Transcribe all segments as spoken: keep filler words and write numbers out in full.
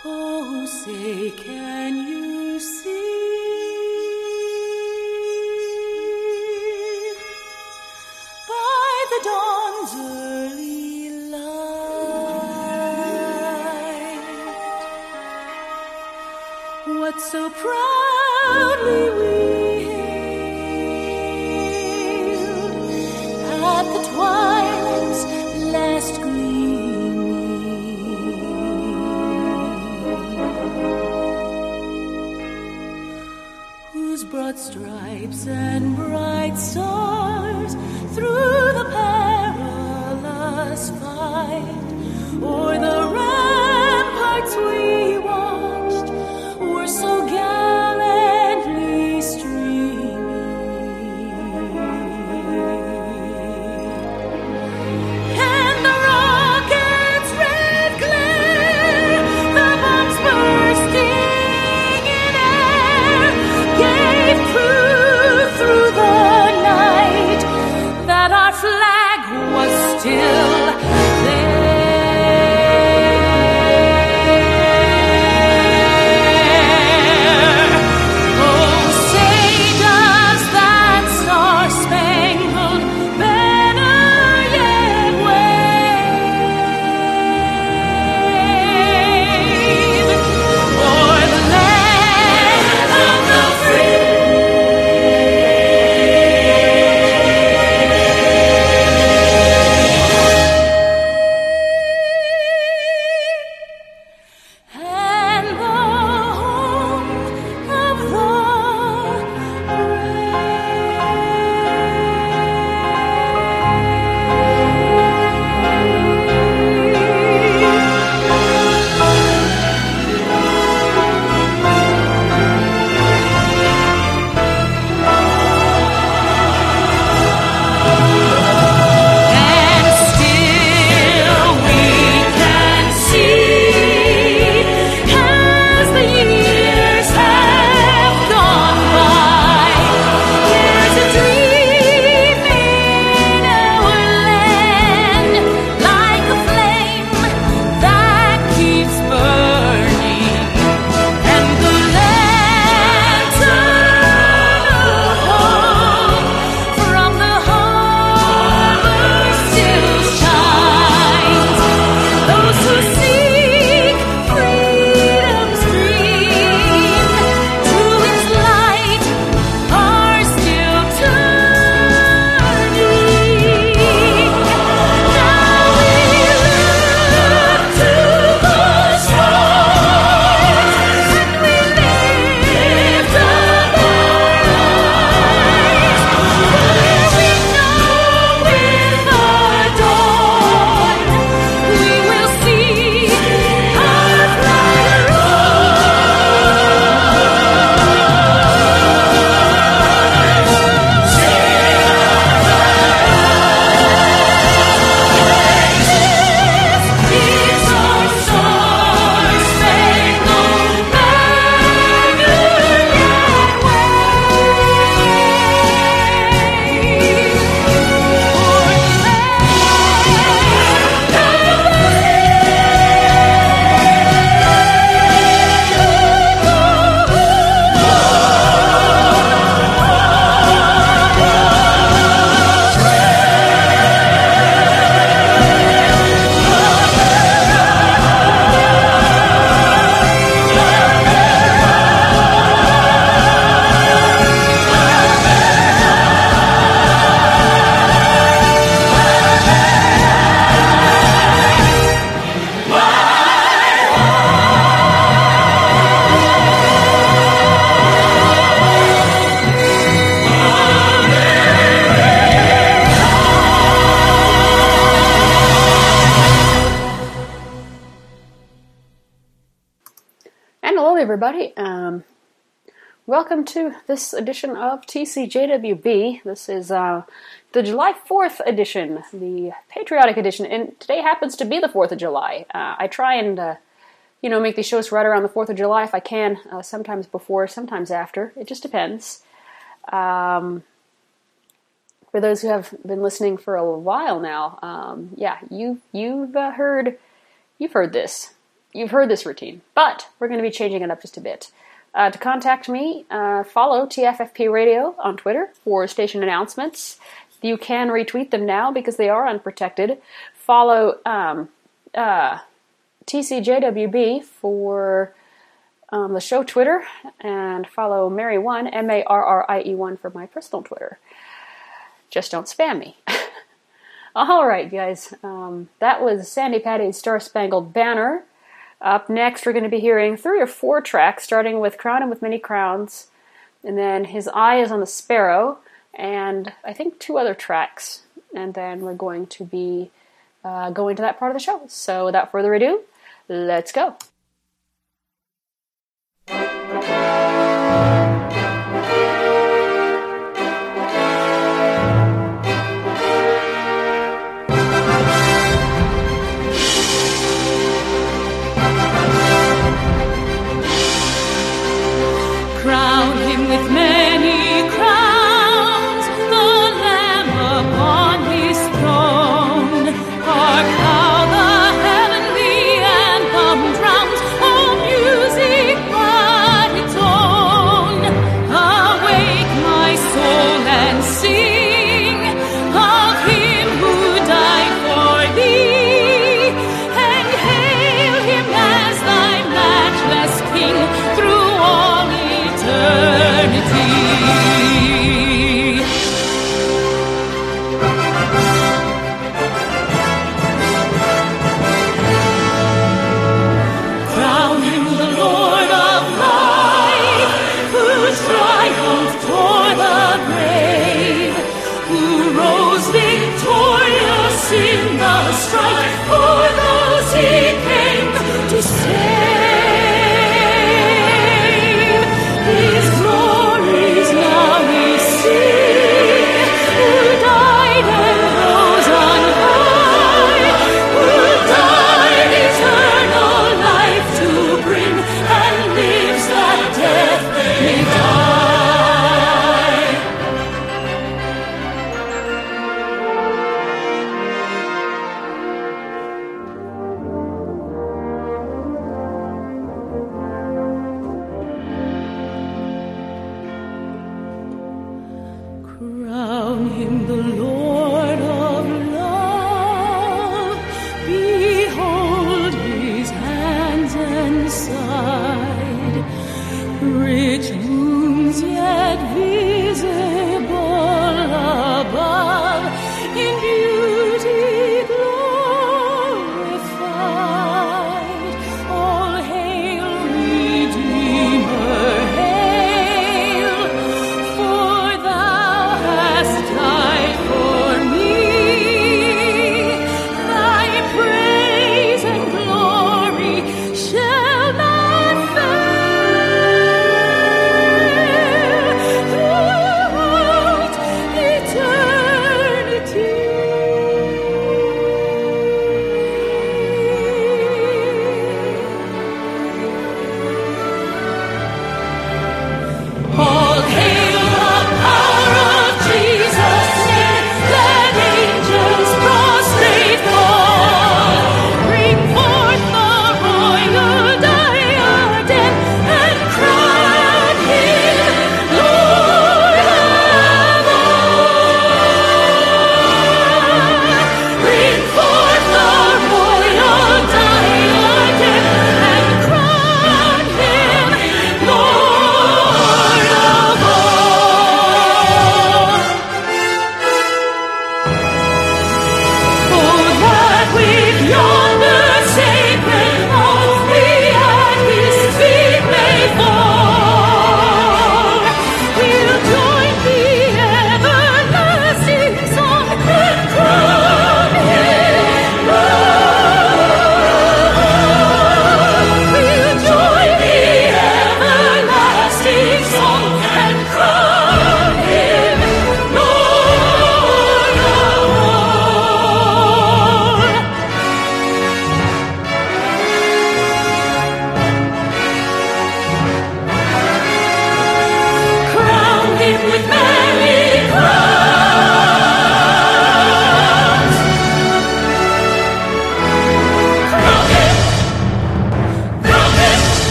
Oh, say, can you see by the dawn's early light what so proudly we hailed at the twilight's last gleaming, whose broad stripes and bright stars through the perilous fight o'er the ramparts we watched were so gallantly streaming. And the rocket's red glare, the bombs bursting in air, gave proof through the night that our flag was still there. Oh, say does that star-spangled banner yet wave o'er the land of the and the home of the And still we can see, as the years have gone by, there's a dream in our land, like a flame that keeps burning, and the lantern of hope from the harbor still shines. Those who seek freedom's dream to its light are still turning. Now we look to the stars and we lift up our eyes, where we know with the dawn we will see our flag It's our star-spangled banner yet And hello, everybody. Um, welcome to this edition of T C J W B. This is uh, the July fourth edition, the patriotic edition, and today happens to be the fourth of July. Uh, I try and, uh, you know, make these shows right around the fourth of July if I can, uh, sometimes before, sometimes after. It just depends. Um, for those who have been listening for a while now, um, yeah, you, you've uh, heard, you've heard this. you've heard this routine, but we're going to be changing it up just a bit. Uh, to contact me, uh, follow T F F P Radio on Twitter for station announcements. You can retweet them now because they are unprotected. Follow um, uh, T C J W B for um, the show Twitter, and follow Mary one, M A R R I E one, for my personal Twitter. Just don't spam me. All right, guys. Um, that was Sandi Patty's Star Spangled Banner. Up next, we're going to be hearing three or four tracks, starting with Crown Him with Many Crowns, and then His Eye is on the Sparrow, and I think two other tracks. And then we're going to be uh, going to that part of the show. So without further ado, let's go. Crown him with many crowns, the Lamb upon his throne. Hark how the heavenly anthem drowns, oh music by its own.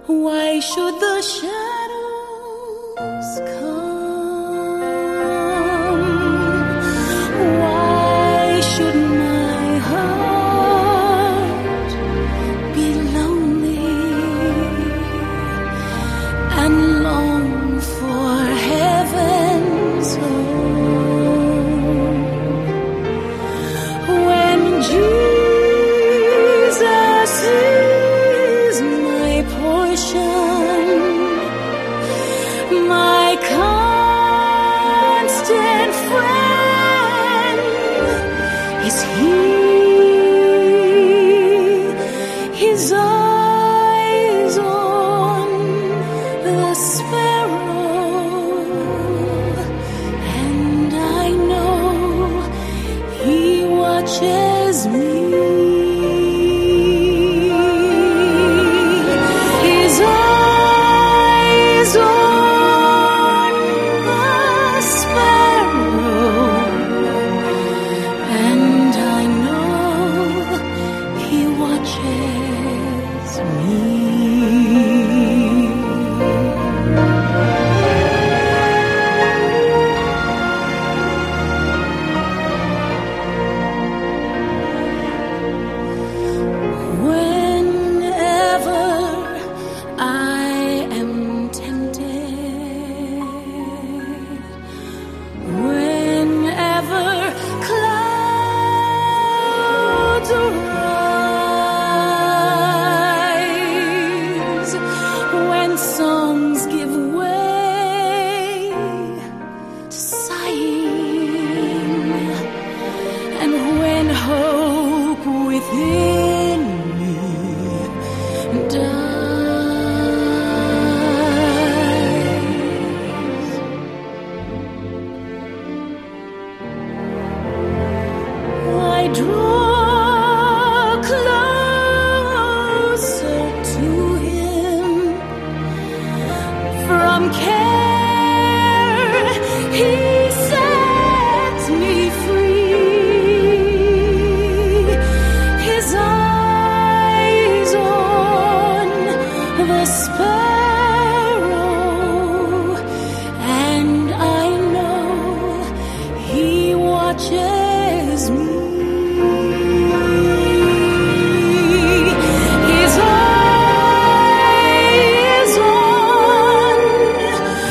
Why should the shadows come? Why should my heart be lonely and long for heaven's home? When Jesus is my portion, my constant friend, is He. His eyes on the sparrow, and I know He watches me. His eyes on the sparrow, and I know He watches me. Whenever I am tempted, whenever clouds arise, when songs give way to sighing, and when hope within me dies, I draw closer to Him. From care He sets me free. His eyes on the sparrow, and I know He watches me. His eyes on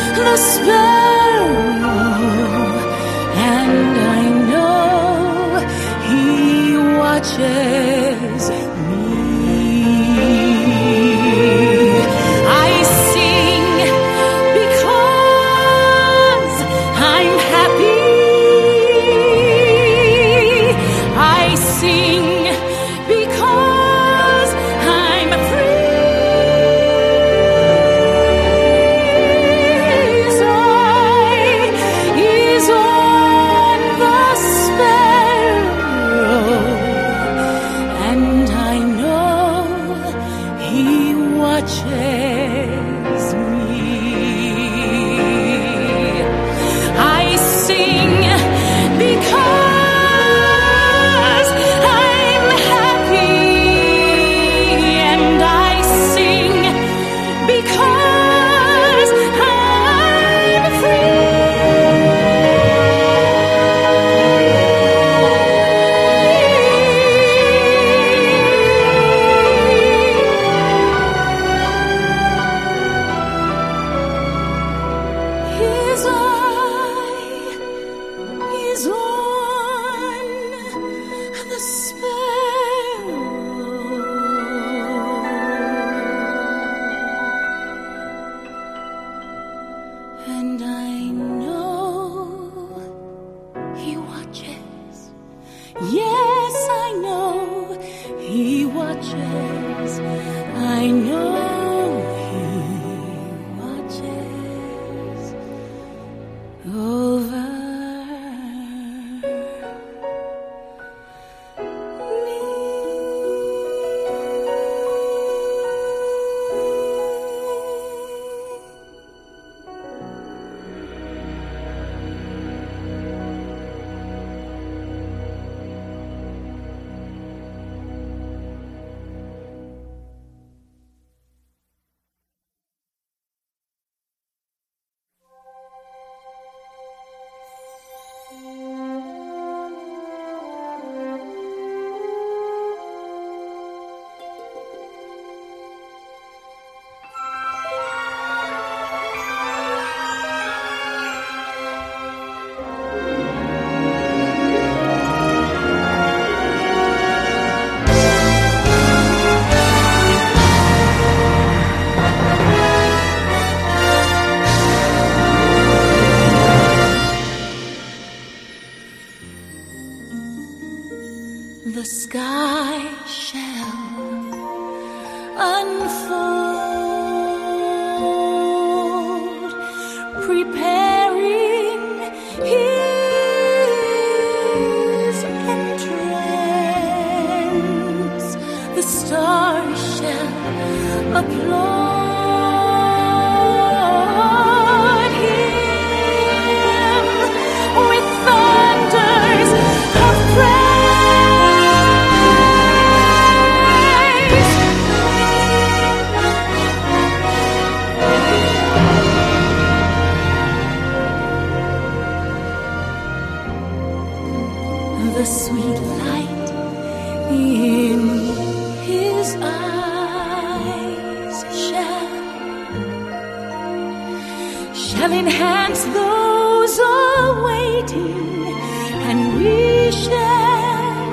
telling hands those are waiting, and we shall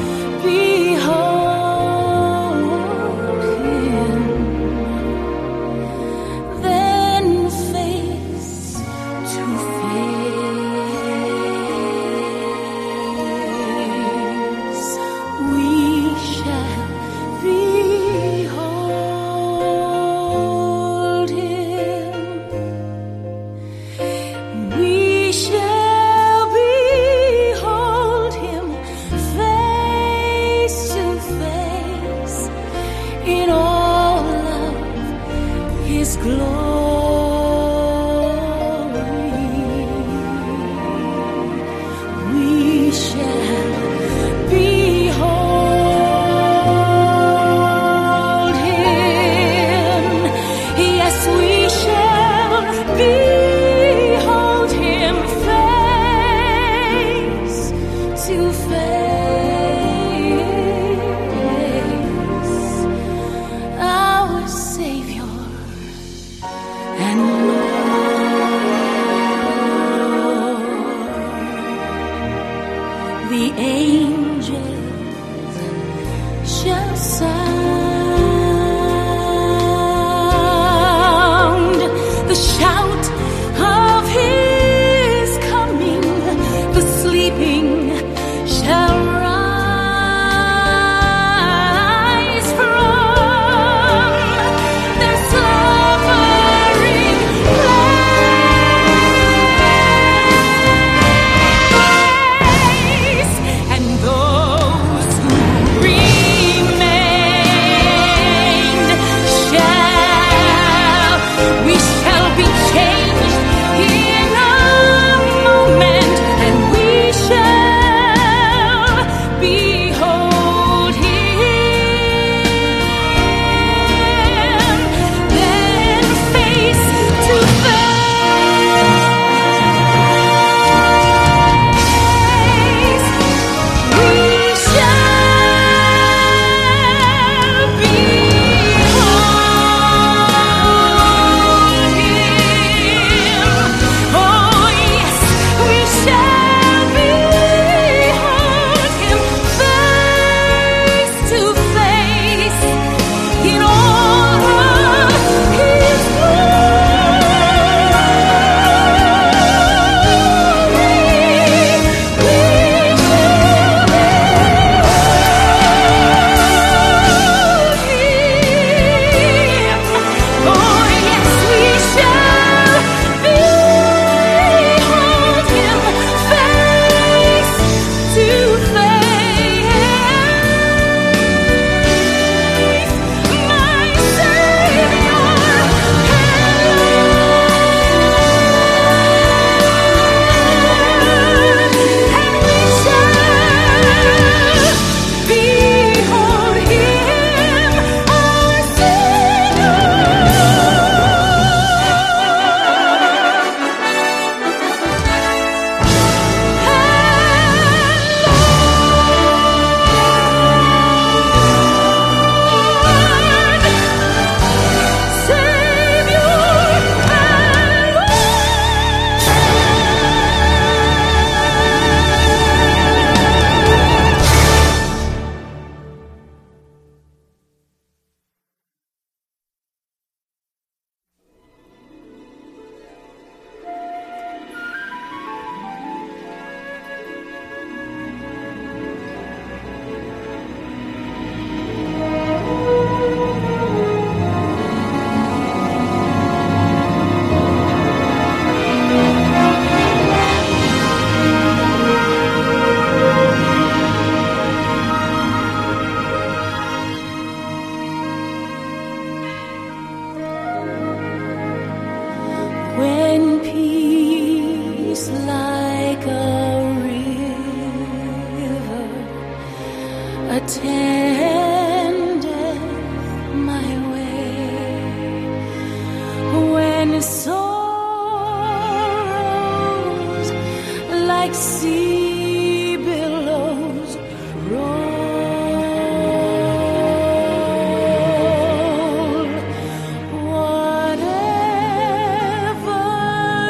behold him. Then face to face we shall behold him. We shall behold him face to face in all of his glory. We shall behold him. Yes, we shall behold him face to face, our Savior and Lord. The angels shall sound the shout of his coming. The sleeping shall rise from their slumbering place, and those who remain shall, we shall be changed in a moment, and we shall behold him. Then face to face we shall behold him. Oh yes, we shall behold him face to face in all of his glory. We shall behold him. Oh yes, we shall behold him face to face, my Savior and we shall behold him, our Savior. When peace like a river attendeth my way, when sorrows like sea billows roll, whatever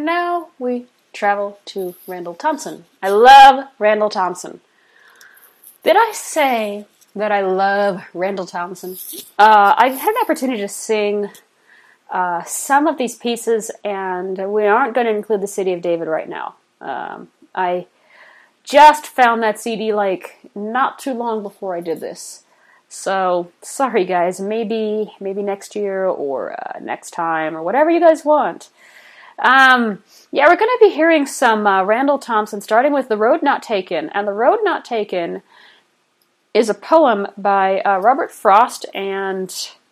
now we travel to Randall Thompson. I love Randall Thompson. Did I say that I love Randall Thompson? Uh, I had an opportunity to sing uh, some of these pieces, and we aren't going to include the City of David right now. Um, I just found that C D like not too long before I did this. So, sorry guys, maybe maybe next year or uh, next time or whatever you guys want. Um, yeah, we're going to be hearing some uh, Randall Thompson, starting with The Road Not Taken. And The Road Not Taken is a poem by uh, Robert Frost and...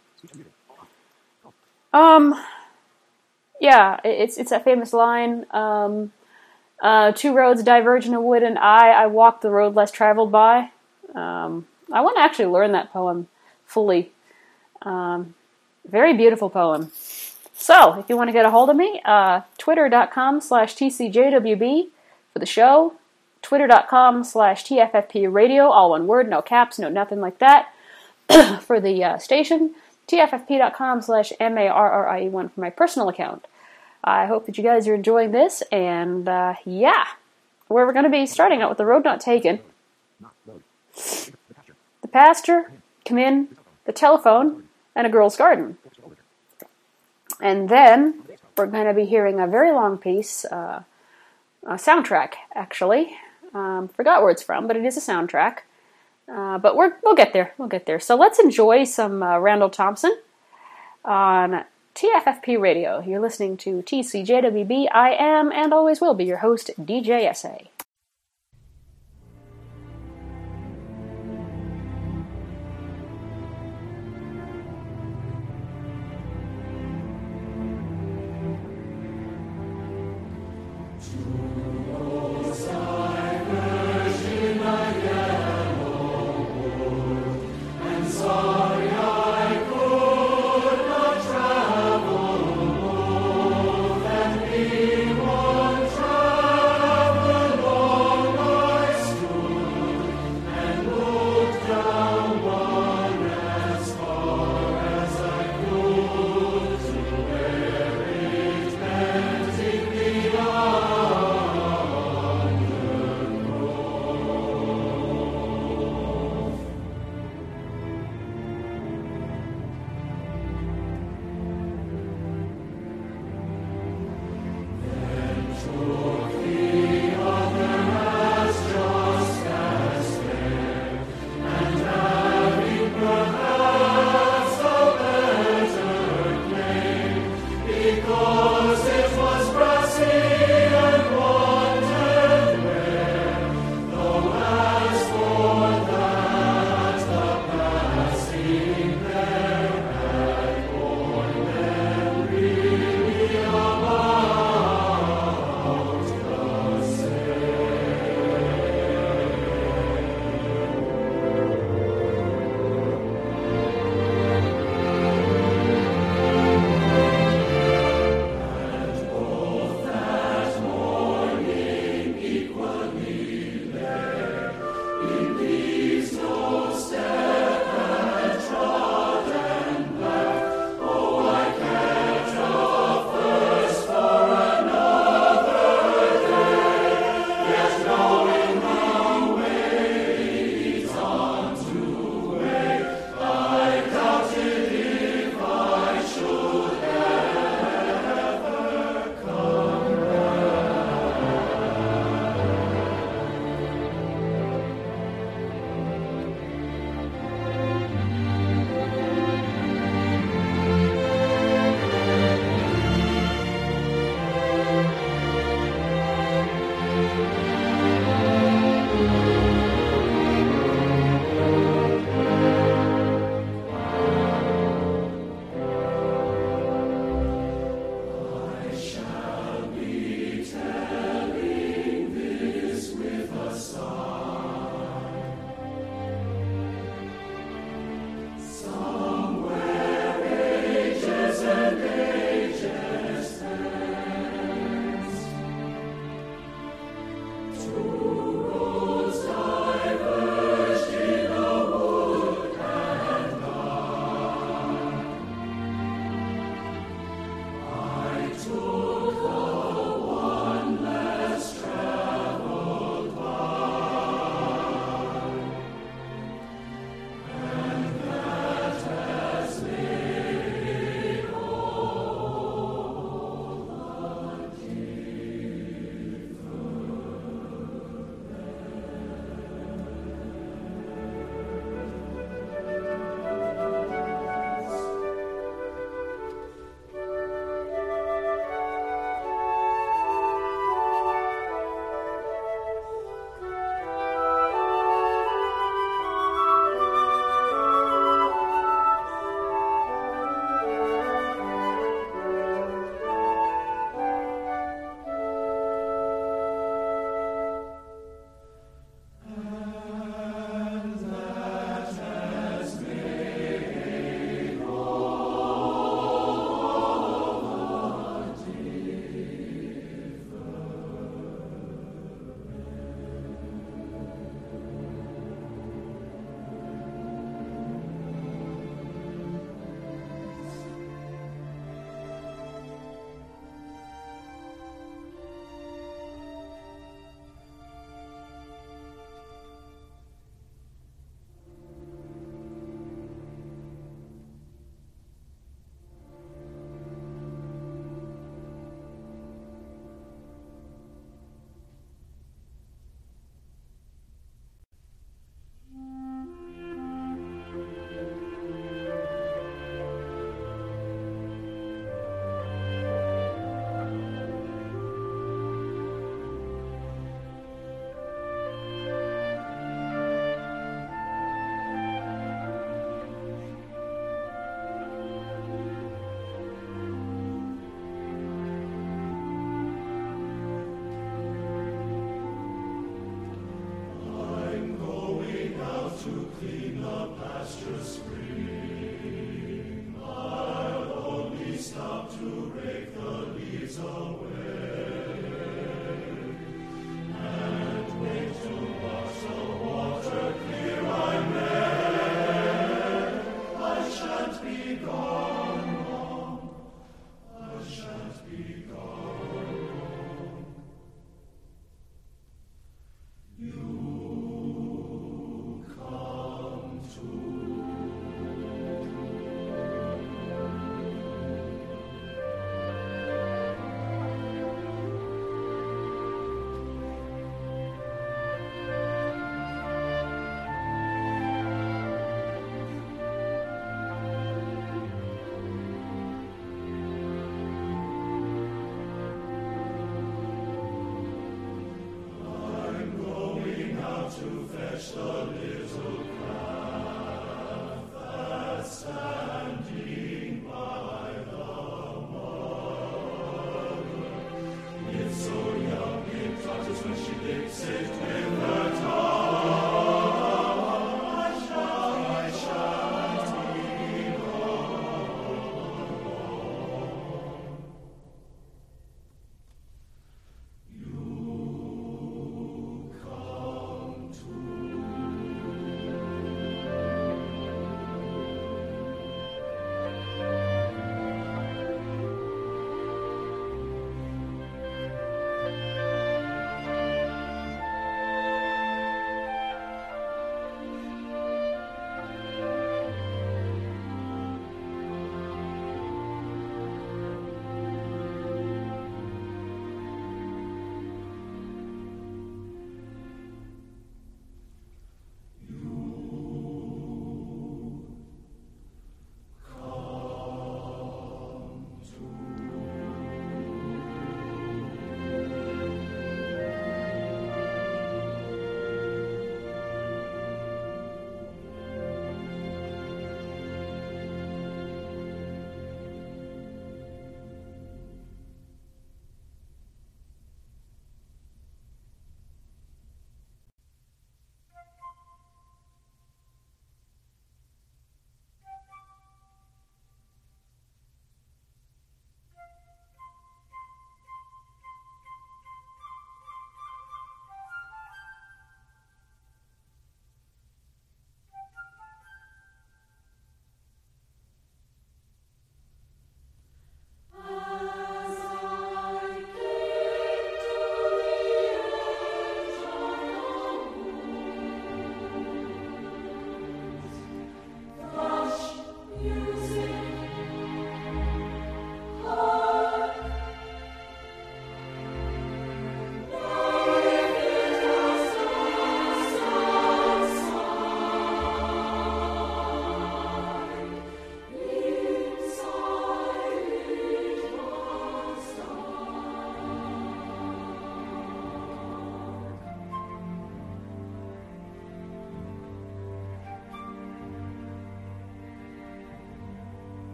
Um, yeah, it's it's that famous line, um, uh, two roads diverge in a wood and I, I walk the road less traveled by. Um... I want to actually learn that poem fully. Um, very beautiful poem. So, if you want to get a hold of me, uh, twitter.com slash tcjwb for the show, twitter.com slash tffpradio, all one word, no caps, no nothing like that, for the uh, station, tffp.com slash marrie1 for my personal account. I hope that you guys are enjoying this, and uh, yeah, where we're going to be starting out with The Road Not Taken. The pasture, come in, the telephone, and a girl's garden. And then we're going to be hearing a very long piece, uh, a soundtrack, actually. Um, forgot where it's from, but it is a soundtrack. Uh, but we're, we'll get there, we'll get there. So let's enjoy some uh, Randall Thompson on T F F P Radio. You're listening to T C J W B. I am, and always will be, your host, D J S A.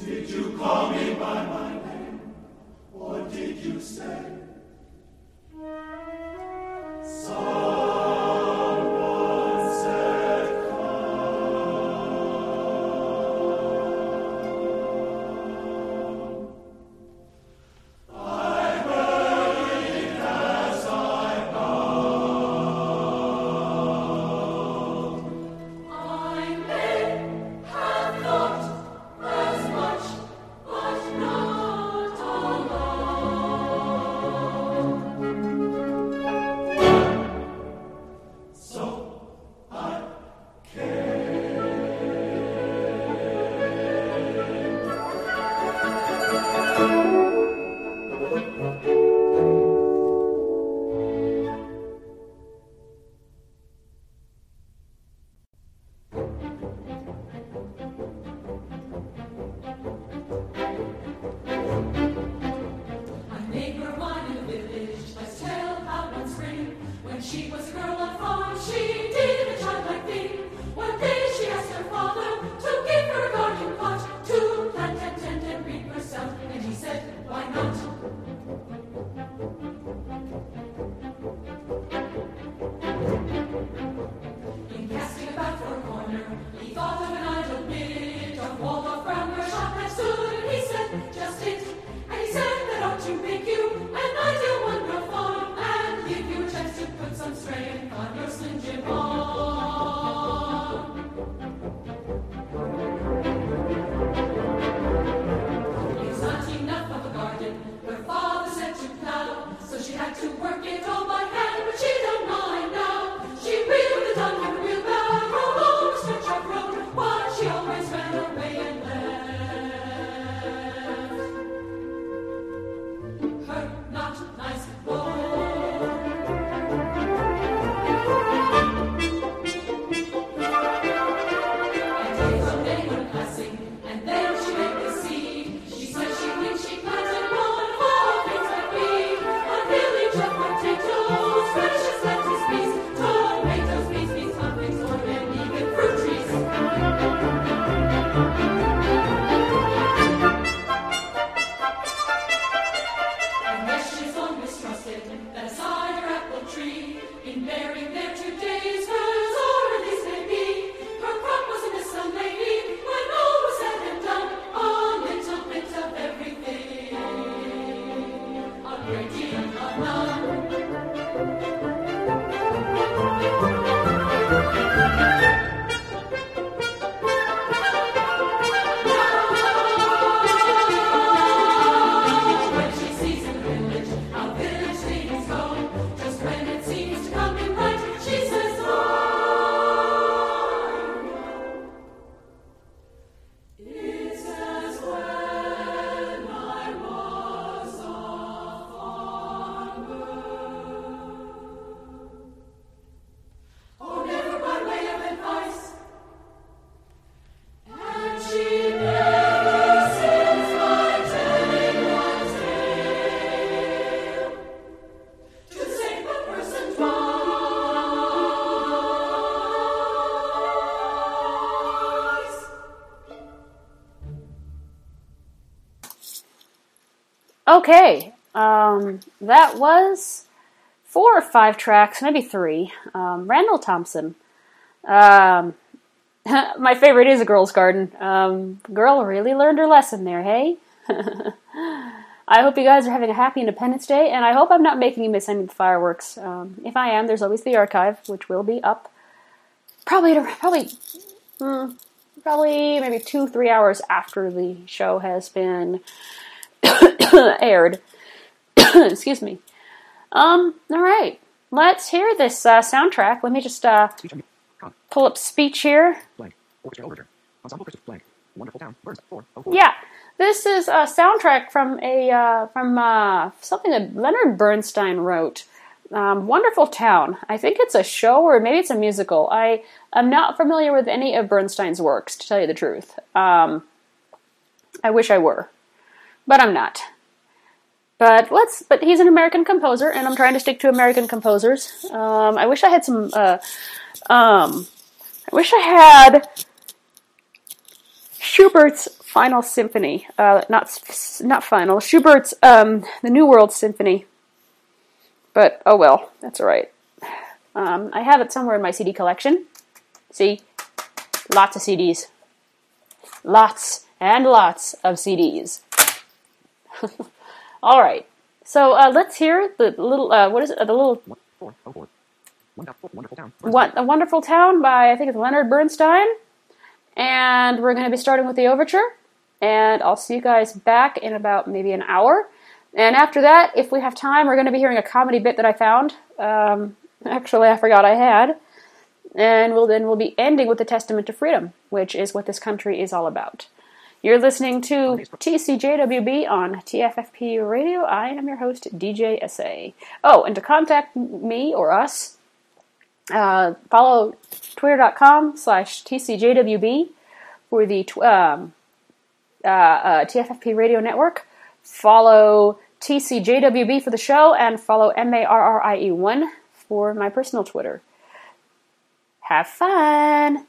Did you call me by my name, or did you say someone said come? I hurried as I bound. I may have thought as much, but not aloud. So I A neighbor of mine in the village has tale how one spring, when she was a girl on farm, she did a childlike thing. One day she asked her father to give her a garden pot to plant and tend and reap herself, and he said, why not? In casting about for a corner, he thought of an idle bit of Waldorf Brown where a shop had stood, and he said, just it. And he said that ought to make you an ideal one-girl farm and give you a chance to put some strength on your Slim Jim arm. It's not enough of a garden, her father said to plow, so she had to work it all by hand, but she don't mind now. She wheeled the dung and wheelbarrow over a stretch of road, but she always ran away and left her not nice boy. And day from day went passing, and then she made the seed. She said she thinks she planted one, all things might be a village of potatoes, precious lettuce, peas, tomatoes, beans, beans, pumpkins, corn, and even fruit trees. And yes, she's long mistrusted that a cider apple tree, in bearing there two days, hers or at least may be. Her crop was a miss some lady, when all was said and done, a little bit of everything, a great deal of none. When she sees in the village how village things go, just when it seems to come in right, she says, "I it's as when I was a farmer." Oh, never by way of advice, and she never sings my tale to save a person twice. Okay, um, that was four or five tracks, maybe three. Um, Randall Thompson. Um, my favorite is A Girl's Garden. Um, girl really learned her lesson there, hey? I hope you guys are having a happy Independence Day, and I hope I'm not making you miss any of the fireworks. Um, if I am, there's always the archive, which will be up probably, probably, hmm, probably maybe two, three hours after the show has been aired. Excuse me. Um, alright. Let's hear this uh, soundtrack. Let me just uh, pull up speech here. Blank. Orchestra Overture. Ensemble Christopher Blank. Wonderful Town. Birds. Four. Oh, four. Yeah. This is a soundtrack from a uh, from uh, something that Leonard Bernstein wrote. Um, Wonderful Town. I think it's a show or maybe it's a musical. I am not familiar with any of Bernstein's works, to tell you the truth. Um, I wish I were, but I'm not. But let's. But he's an American composer, and I'm trying to stick to American composers. Um, I wish I had some. Uh, um, I wish I had Schubert's Final Symphony. Uh, not not final. Schubert's um, The New World Symphony. But, oh well, that's alright. Um, I have it somewhere in my C D collection. See? Lots of C Ds. Lots and lots of C Ds. Alright. So, uh, let's hear the little, uh, what is it? Uh, the little... One, four, oh, four. Wonderful, wonderful town. What, A Wonderful Town by, I think it's Leonard Bernstein. And we're going to be starting with the overture. And I'll see you guys back in about maybe an hour. And after that, if we have time, we're going to be hearing a comedy bit that I found. Um, actually, I forgot I had. And we'll then we'll be ending with the Testament to Freedom, which is what this country is all about. You're listening to T C J W B on T F F P Radio. I am your host, D J S A. Oh, and to contact me or us, Uh, follow twitter.com slash TCJWB for the tw- um, uh, uh, T F F P Radio Network. Follow T C J W B for the show, and follow M A R R I E one for my personal Twitter. Have fun!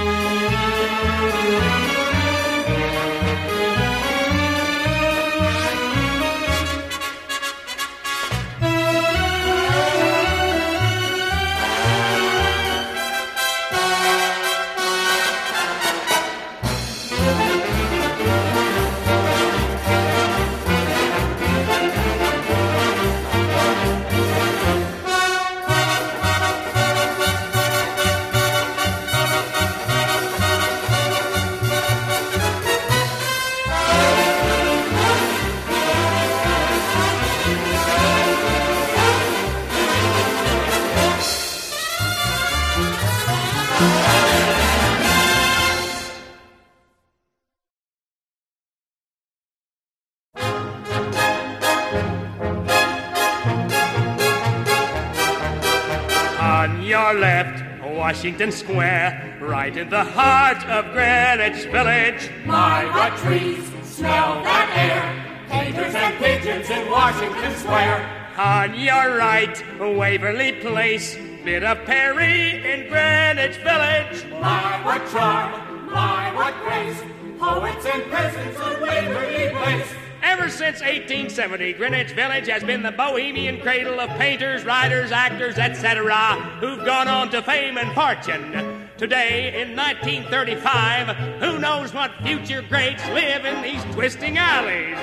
On your left, Washington Square, right in the heart of Greenwich Village. My, what trees, smell that air. Painters and pigeons in Washington Square. On your right, Waverly Place, bit of Perry in Greenwich Village. My, what charm, my, what grace. Poets and peasants in Waverly Place. Ever since eighteen seventy, Greenwich Village has been the bohemian cradle of painters, writers, actors, et cetera, who've gone on to fame and fortune. Today, in nineteen thirty-five, who knows what future greats live in these twisting alleys?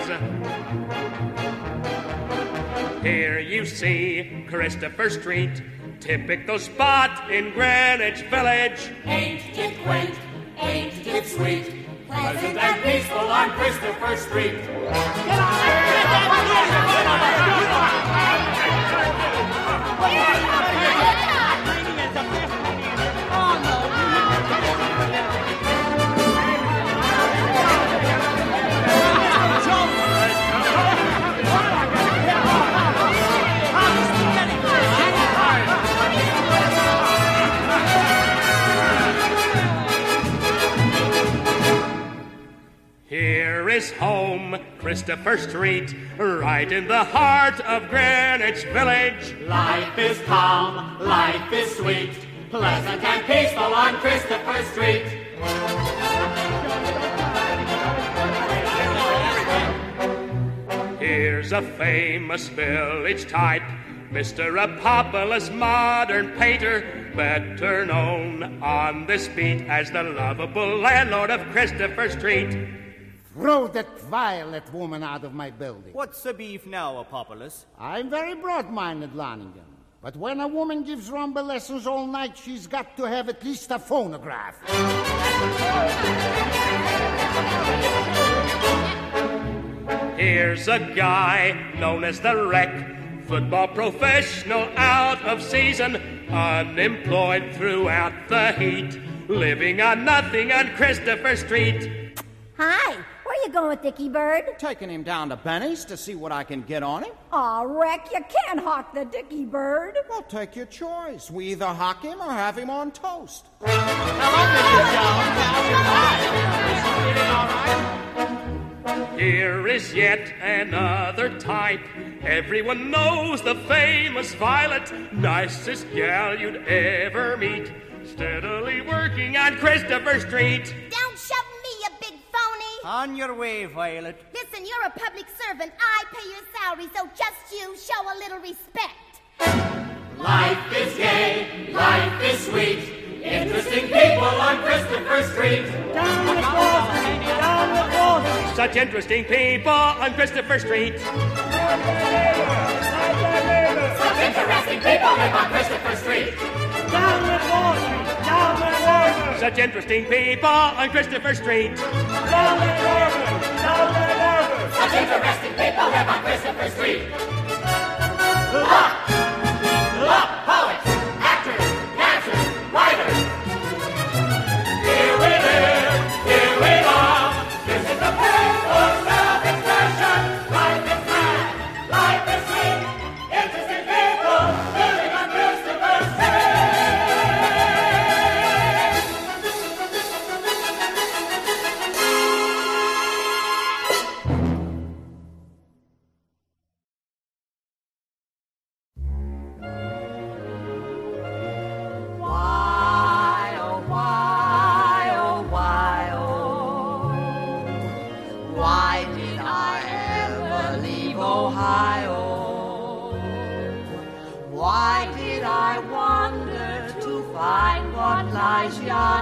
Here you see Christopher Street, typical spot in Greenwich Village. Ain't it quaint, ain't it sweet, pleasant and peaceful on Christopher Street. Here is home, Christopher Street, right in the heart of Greenwich Village. Life is calm, life is sweet, pleasant and peaceful on Christopher Street. Here's a famous village type, Mister Apopoulos, modern painter, better known on this beat as the lovable landlord of Christopher Street. Throw that violet woman out of my building. What's the beef now, Apopoulos? I'm very broad-minded, Loningan. But when a woman gives rumba lessons all night, she's got to have at least a phonograph. Here's a guy known as the Wreck, football professional out of season, unemployed throughout the heat, living on nothing on Christopher Street. Hi, where you going with Dickie Bird? Taking him down to Benny's to see what I can get on him. Aw, Wreck, you can't hawk the Dickie Bird. Well, take your choice. We either hawk him or have him on toast. Here is yet another type. Everyone knows the famous Violet, nicest gal you'd ever meet, steadily working on Christopher Street. Don't shove me, you big phony. On your way, Violet. Listen, you're a public servant. I pay your salary, so just you show a little respect. Life is gay, life is sweet, interesting people on Christopher Street. Down with Wall Street! Down with Wall Street! Such interesting people on Christopher Street. Such interesting people live on Christopher Street. Down with Wall Street! Down with Wall Street! Such interesting people on Christopher Street. Down with Harvard! Down with Harvard! Such interesting people live on Christopher Street. Look! Look! Poets, actors, dancers, writers. Here we live, here we love. This is the place for self-expression. Life is mad, life is sweet. Interesting people living on Christopher Street.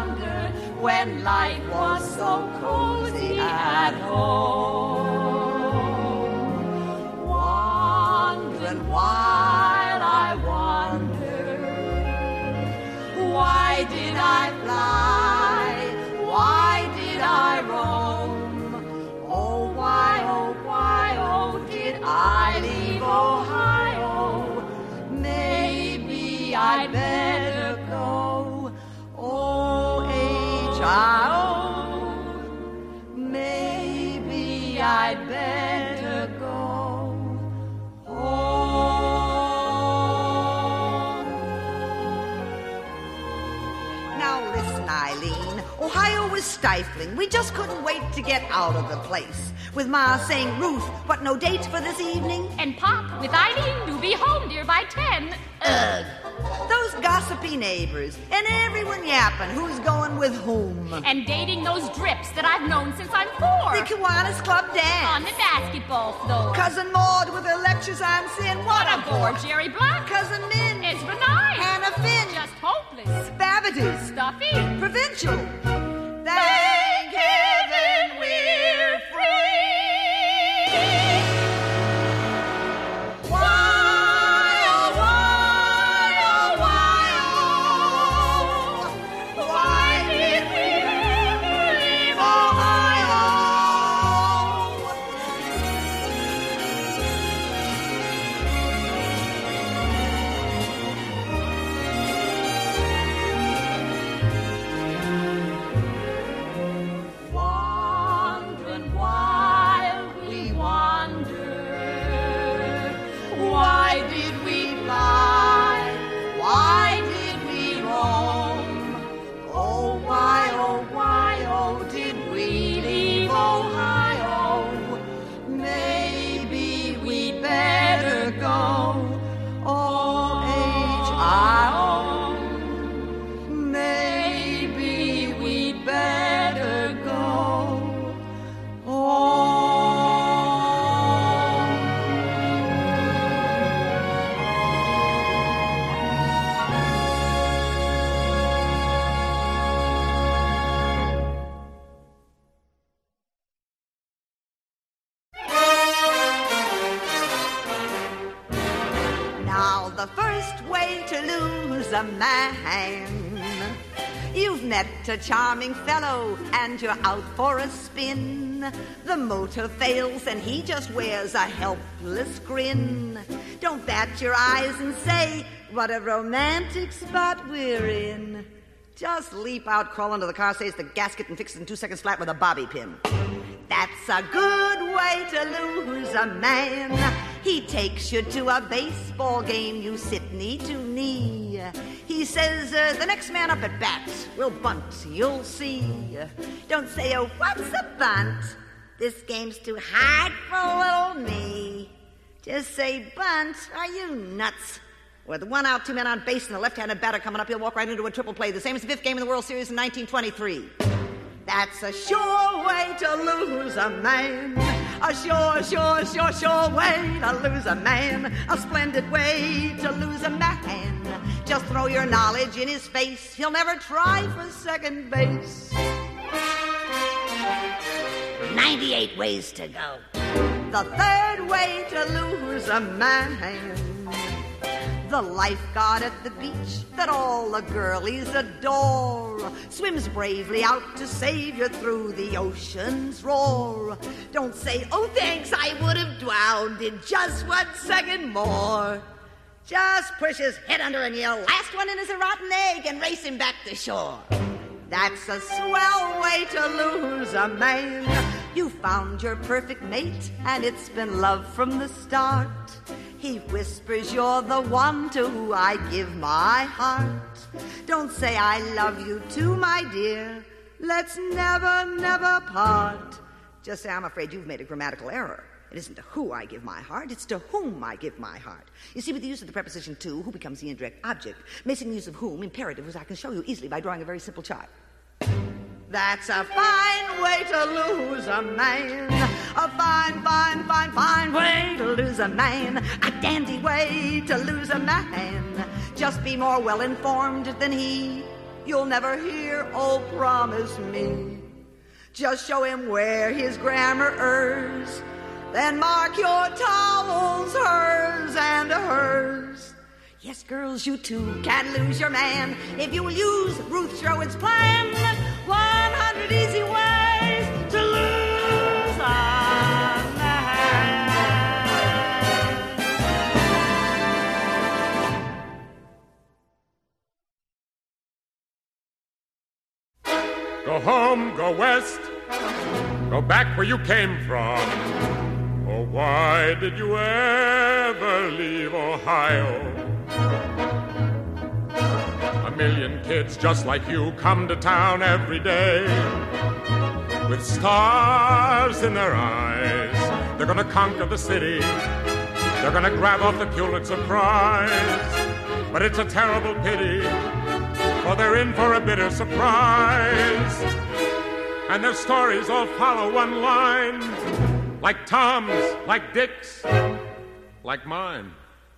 wonder when life was so cozy at home. Wandering while I wander, why did I fly? Why did I roam? Oh, why, oh, why, oh, did I leave Ohio? Maybe I'd better go. Oh, H I O. Maybe I'd better go home. Now listen, Eileen. Ohio was stifling. We just couldn't wait to get out of the place. With Ma saying, Ruth, what, no date for this evening? And Pop, with Eileen, do be home, dear, by ten. Ugh. Those gossipy neighbors, and everyone yapping who's going with whom. And dating those drips that I've known since I'm four. The Kiwanis Club dance. On the basketball floor. Cousin Maud with her lectures on sin. What, what a bore. Jerry Black. Cousin Min. Ezra Nye. Hannah Finn. Just hopeless. Babbity. Stuffy. Provincial. Thank heaven we're free. A man. You've met a charming fellow and you're out for a spin. The motor fails and he just wears a helpless grin. Don't bat your eyes and say, what a romantic spot we're in. Just leap out, crawl into the car, saves the gasket, and fix it in two seconds flat with a bobby pin. That's a good way to lose a man. He takes you to a baseball game, you sit knee to knee. He says, uh, the next man up at bat will bunt, you'll see. Don't say, oh, what's a bunt? This game's too hard for little me. Just say, bunt, are you nuts? With one out, two men on base, and the left-handed batter coming up, he'll walk right into a triple play, the same as the fifth game in the World Series in nineteen twenty-three. That's a sure way to lose a man. A sure, sure, sure, sure way to lose a man. A splendid way to lose a man. Just throw your knowledge in his face. He'll never try for second base. ninety-eight ways to go. The third way to lose a man. The lifeguard at the beach that all the girlies adore swims bravely out to save you through the ocean's roar. Don't say, oh, thanks, I would have drowned in just one second more. Just push his head under and yell, last one in is a rotten egg, and race him back to shore. That's a swell way to lose a man. You found your perfect mate, and it's been love from the start. He whispers you're the one to who I give my heart. Don't say I love you too, my dear. Let's never, never part. Just say I'm afraid you've made a grammatical error. It isn't to who I give my heart, it's to whom I give my heart. You see, with the use of the preposition to, who becomes the indirect object, making use of whom imperative, as I can show you easily by drawing a very simple chart. That's a fine way to lose a man. A fine, fine, fine, fine way to lose a man. A dandy way to lose a man. Just be more well-informed than he. you'll never hear, oh, promise me. Just show him where his grammar errs, then mark your towels, hers and hers. Yes, girls, you too can lose your man if you will use Ruth Sherwood's plan. one hundred easy ways to lose a man. Go home, go west, go back where you came from. Oh, why did you ever leave Ohio? A million kids just like you come to town every day with stars in their eyes. They're gonna conquer the city. They're gonna grab off the Pulitzer Prize. But it's a terrible pity, for they're in for a bitter surprise. And their stories all follow one line, like Tom's, like Dick's, like mine.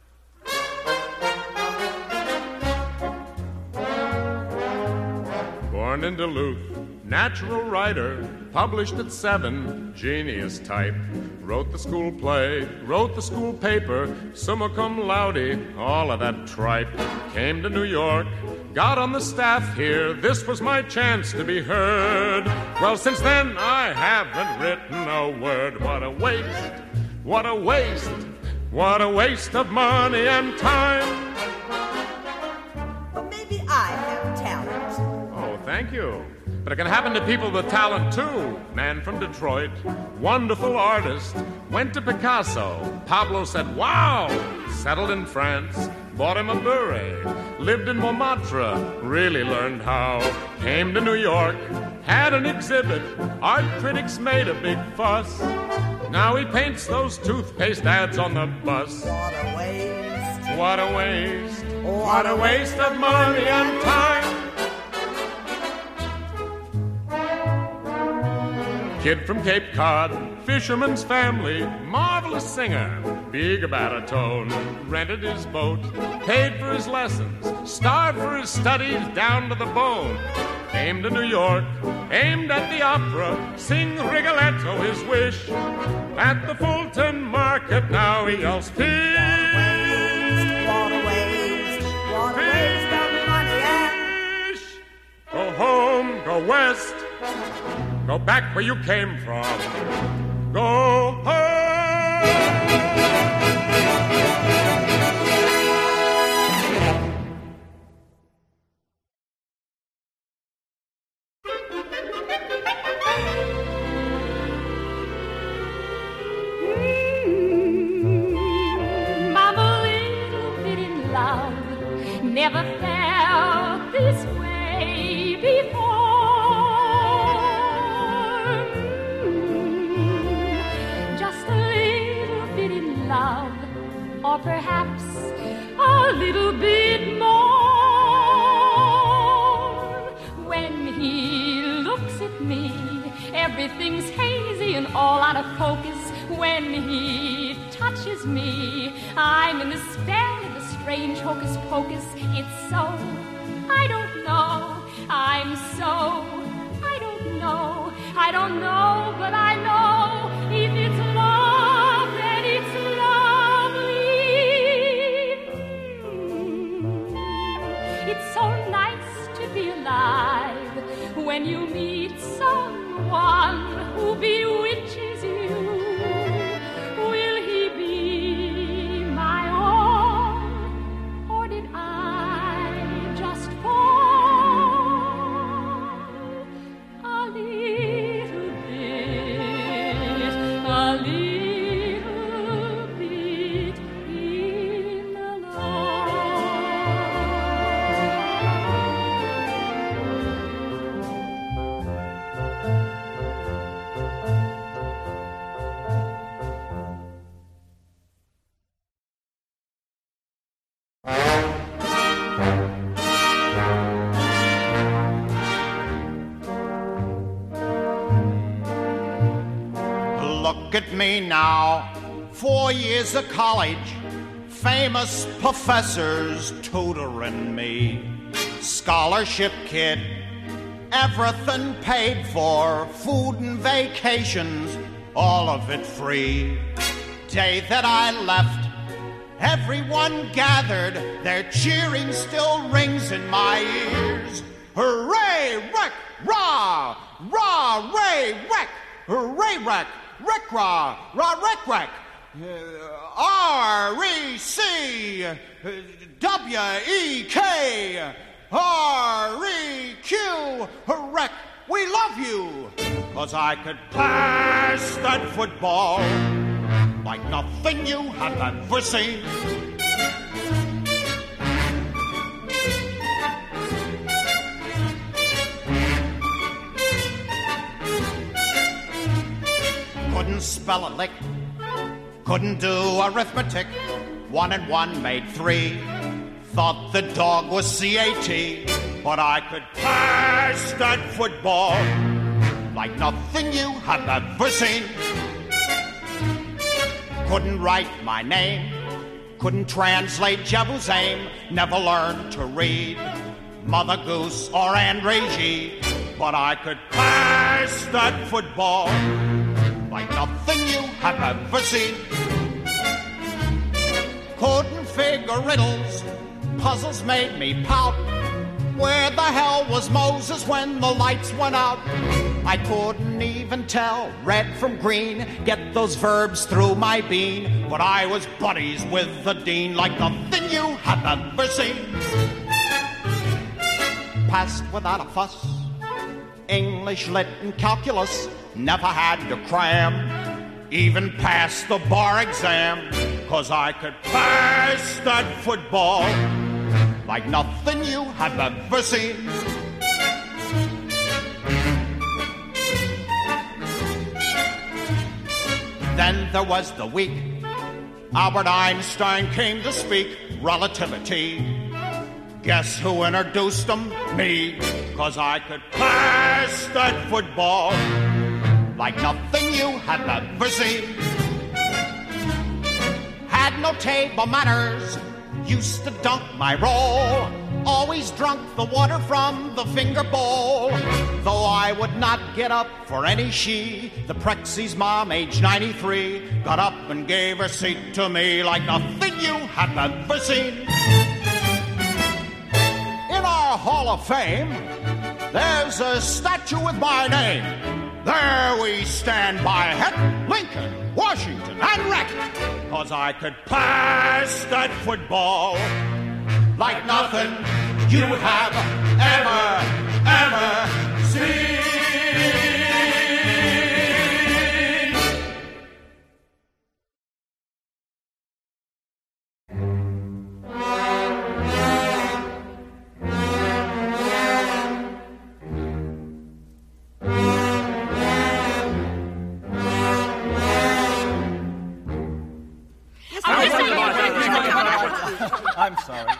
Born in Duluth, natural writer, published at seven, genius type. Wrote the school play, wrote the school paper, summa cum laude, all of that tripe. Came to New York, got on the staff here, this was my chance to be heard. Well, since then I haven't written a word. What a waste, what a waste, what a waste of money and time. But maybe I have talent. Oh, thank you. But it can happen to people with talent, too. Man from Detroit, wonderful artist, went to Picasso. Pablo said, wow! Settled in France, bought him a beret. Lived in Montmartre, really learned how. Came to New York, had an exhibit. Art critics made a big fuss. Now he paints those toothpaste ads on the bus. What a waste. What a waste. What a waste of money and time. Kid from Cape Cod, fisherman's family, marvelous singer, big baritone, rented his boat, paid for his lessons, starved for his studies down to the bone. Came to New York, aimed at the opera, sing Rigoletto his wish. At the Fulton Market now he yells, fish! What a waste, what a waste of money and fish! Go home, go west. Go back where you came from. Go home. Mm, I'm a little bit in love. Never felt this way before. Or perhaps a little bit more. When he looks at me, everything's hazy and all out of focus. When he touches me, I'm in the spell of a strange hocus pocus. It's so, I don't know, I'm so, I don't know, I don't know, but I know if it's love, then it's love. It's so nice to be alive when you meet someone who bewitches you. Will he be my all, or did I just fall a little bit, a little bit in love? Look at me now, four years of college, famous professors tutoring me. Scholarship kid, everything paid for, food and vacations, all of it free. Day that I left, everyone gathered, their cheering still rings in my ears. Hooray, wreck, rah, rah, ray, wreck, hooray, wreck, wreck, rah, rah, wreck, wreck. R E C W E K R E Q, wreck, we love you. 'Cause I could pass that football like nothing you have ever seen. Couldn't spell a lick, couldn't do arithmetic. One and one made three. Thought the dog was C A T, but I could pass that football like nothing you have ever seen. Couldn't write my name, couldn't translate Jebusame, never learned to read Mother Goose or Andre G, but I could pass that football like nothing you have ever seen. Couldn't figure riddles, puzzles made me pout. Where the hell was Moses when the lights went out? I couldn't even tell red from green, get those verbs through my bean, but I was buddies with the dean like nothing you have ever seen. Passed without a fuss, English, lit, and calculus, never had to cram, even passed the bar exam, 'cause I could pass that football like nothing you have ever seen. Then there was the week Albert Einstein came to speak relativity. Guess who introduced him? Me. 'Cause I could pass that football like nothing you have ever seen. Had no table manners, used to dunk my roll, always drunk the water from the finger bowl. Though I would not get up for any she, the Prexy's mom, age ninety-three, got up and gave her seat to me like nothing you have ever seen. In our Hall of Fame, there's a statue with my name. There we stand by Heck, Lincoln, Washington, and Wreck, 'cause I could pass that football like nothing you have ever, ever seen. I'm sorry.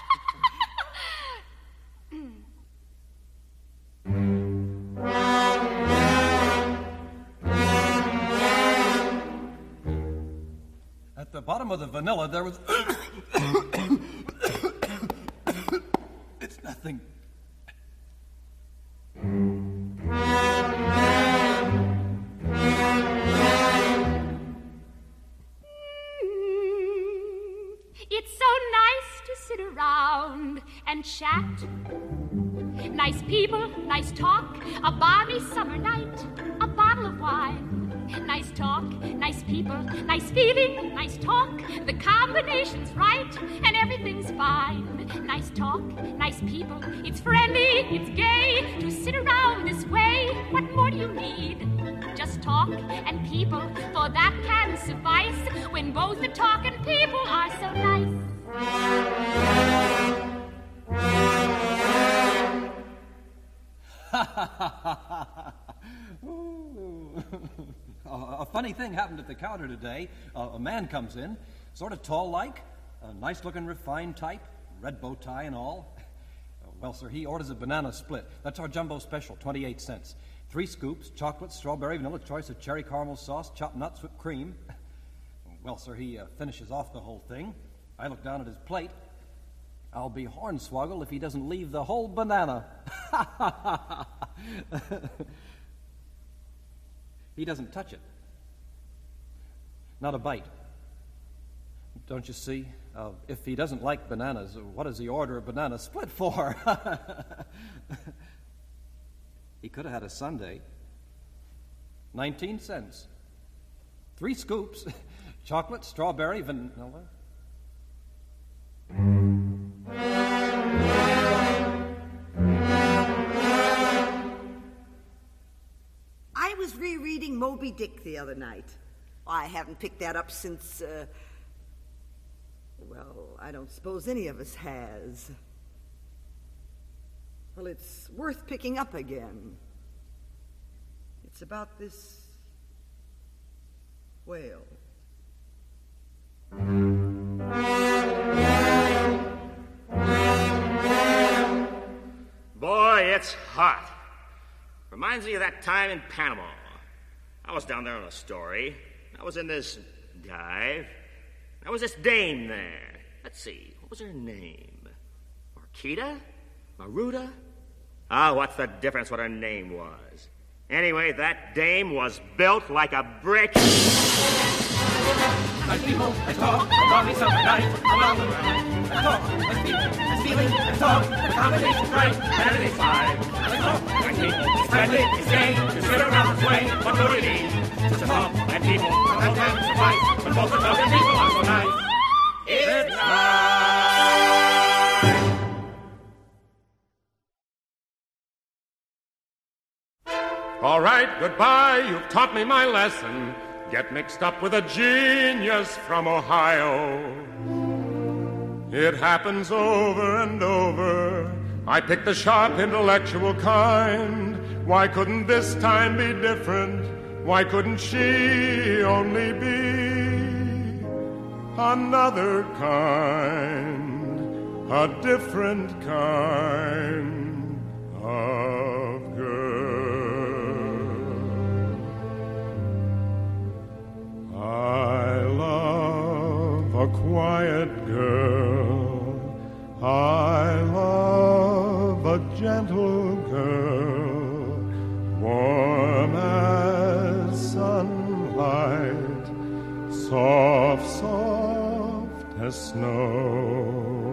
At the bottom of the vanilla, there was... It's nothing. It's so nice to sit around and chat. Nice people, nice talk, a balmy summer night, a bottle of wine. Nice talk, nice people, nice feeling, nice talk. The combination's right and everything's fine. Nice talk, nice people, it's friendly, it's gay. To sit around this way, what more do you need? Just talk and people, for that can suffice when both the talk and people are so nice. A funny thing happened at the counter today. Uh, a man comes in, sort of tall-like, a nice-looking, refined type, red bow tie and all. Uh, well, sir, he orders a banana split. That's our jumbo special, twenty-eight cents. Three scoops, chocolate, strawberry, vanilla, choice of cherry caramel sauce, chopped nuts, whipped cream. Well, sir, he uh, finishes off the whole thing. I look down at his plate. I'll be Hornswoggle if he doesn't leave the whole banana. He doesn't touch it. Not a bite. Don't you see? Uh, if he doesn't like bananas, what does he order a banana split for? He could have had a sundae. Nineteen cents. Three scoops. Chocolate, strawberry, vanilla. I was rereading Moby Dick the other night. I haven't picked that up since, uh, well, I don't suppose any of us has. Well, it's worth picking up again. It's about this whale. Boy, it's hot. Reminds me of that time in Panama. I was down there on a story. I was in this dive. There was this dame there. Let's see, what was her name? Marquita? Maruta? Ah, what's the difference what her name was? Anyway, that dame was built like a brick. Nice people, let's talk, a lovely summer night, along the line. Let's talk, let's speak, let's feeling, let's talk, the combination's right, and it's fine. Let's talk, nice people, it's friendly, it's gay, to sit around this way, what do we need? Just to talk, and people, sometimes time to suffice, when both are talking people are so nice. It's nice. All right, goodbye, you've taught me my lesson. Get mixed up with a genius from Ohio. It happens over and over. I picked the sharp intellectual kind. Why couldn't this time be different? Why couldn't she only be another kind, a different kind of girl? I love a quiet girl. I love a gentle girl, warm as sunlight, soft, soft as snow.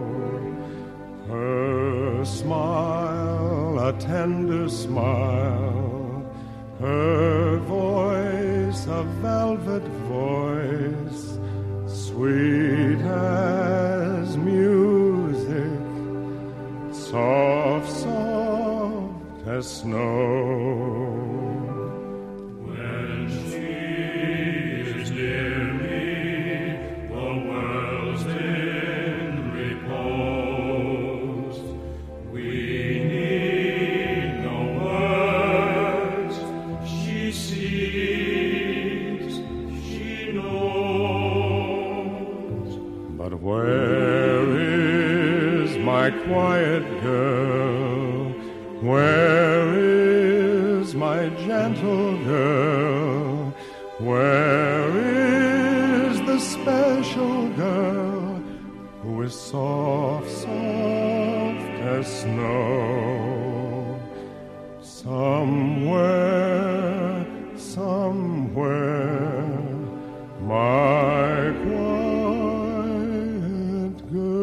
Her smile, a tender smile, her voice, a velvet voice, sweet as music, soft, soft as snow. When she is near me, the world's in repose. We need no words. She sees, she knows. But where is my quiet girl? Where is my gentle girl? Where is the special girl who is soft, soft as snow? Somewhere, somewhere, my quiet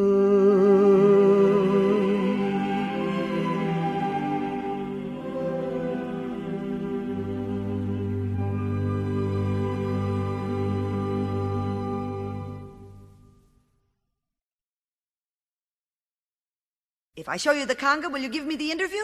girl. If I show you the conga, will you give me the interview?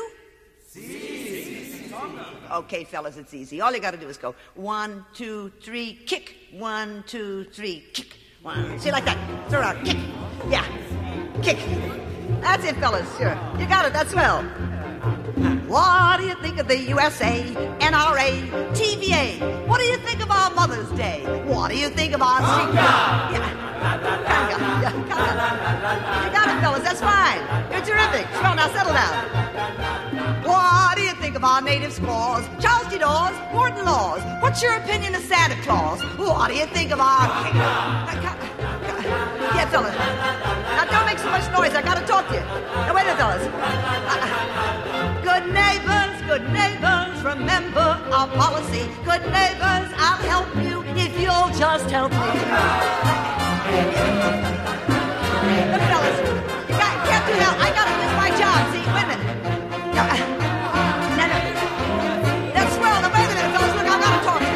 Okay, fellas, it's easy. All you got to do is go one, two, three, kick. One, two, three, kick. One, see, like that. Throw it out, kick. Yeah, kick. That's it, fellas. Sure, you got it. That's swell. What do you think of the U S A, N R A, T V A? What do you think of our Mother's Day? What do you think of our Conga? Yeah, conga. Yeah, conga. You got it, fellas. That's fine. You're terrific. Swell. Now settle down. Why What do you think of our native squaws? Charles D. Dawes, Morton Laws. What's your opinion of Santa Claus? What do you think of our... Yeah, fellas. Now, don't make so much noise. I gotta talk to you. Now, wait a minute, fellas. Uh, good neighbors, good neighbors, remember our policy. Good neighbors, I'll help you if you'll just help me. Look, fellas, you got, can't do that. I gotta do my job. See, wait a minute. Now, uh, now, now, that's swell. Now, wait a minute, fellas. Look, I gotta talk to you.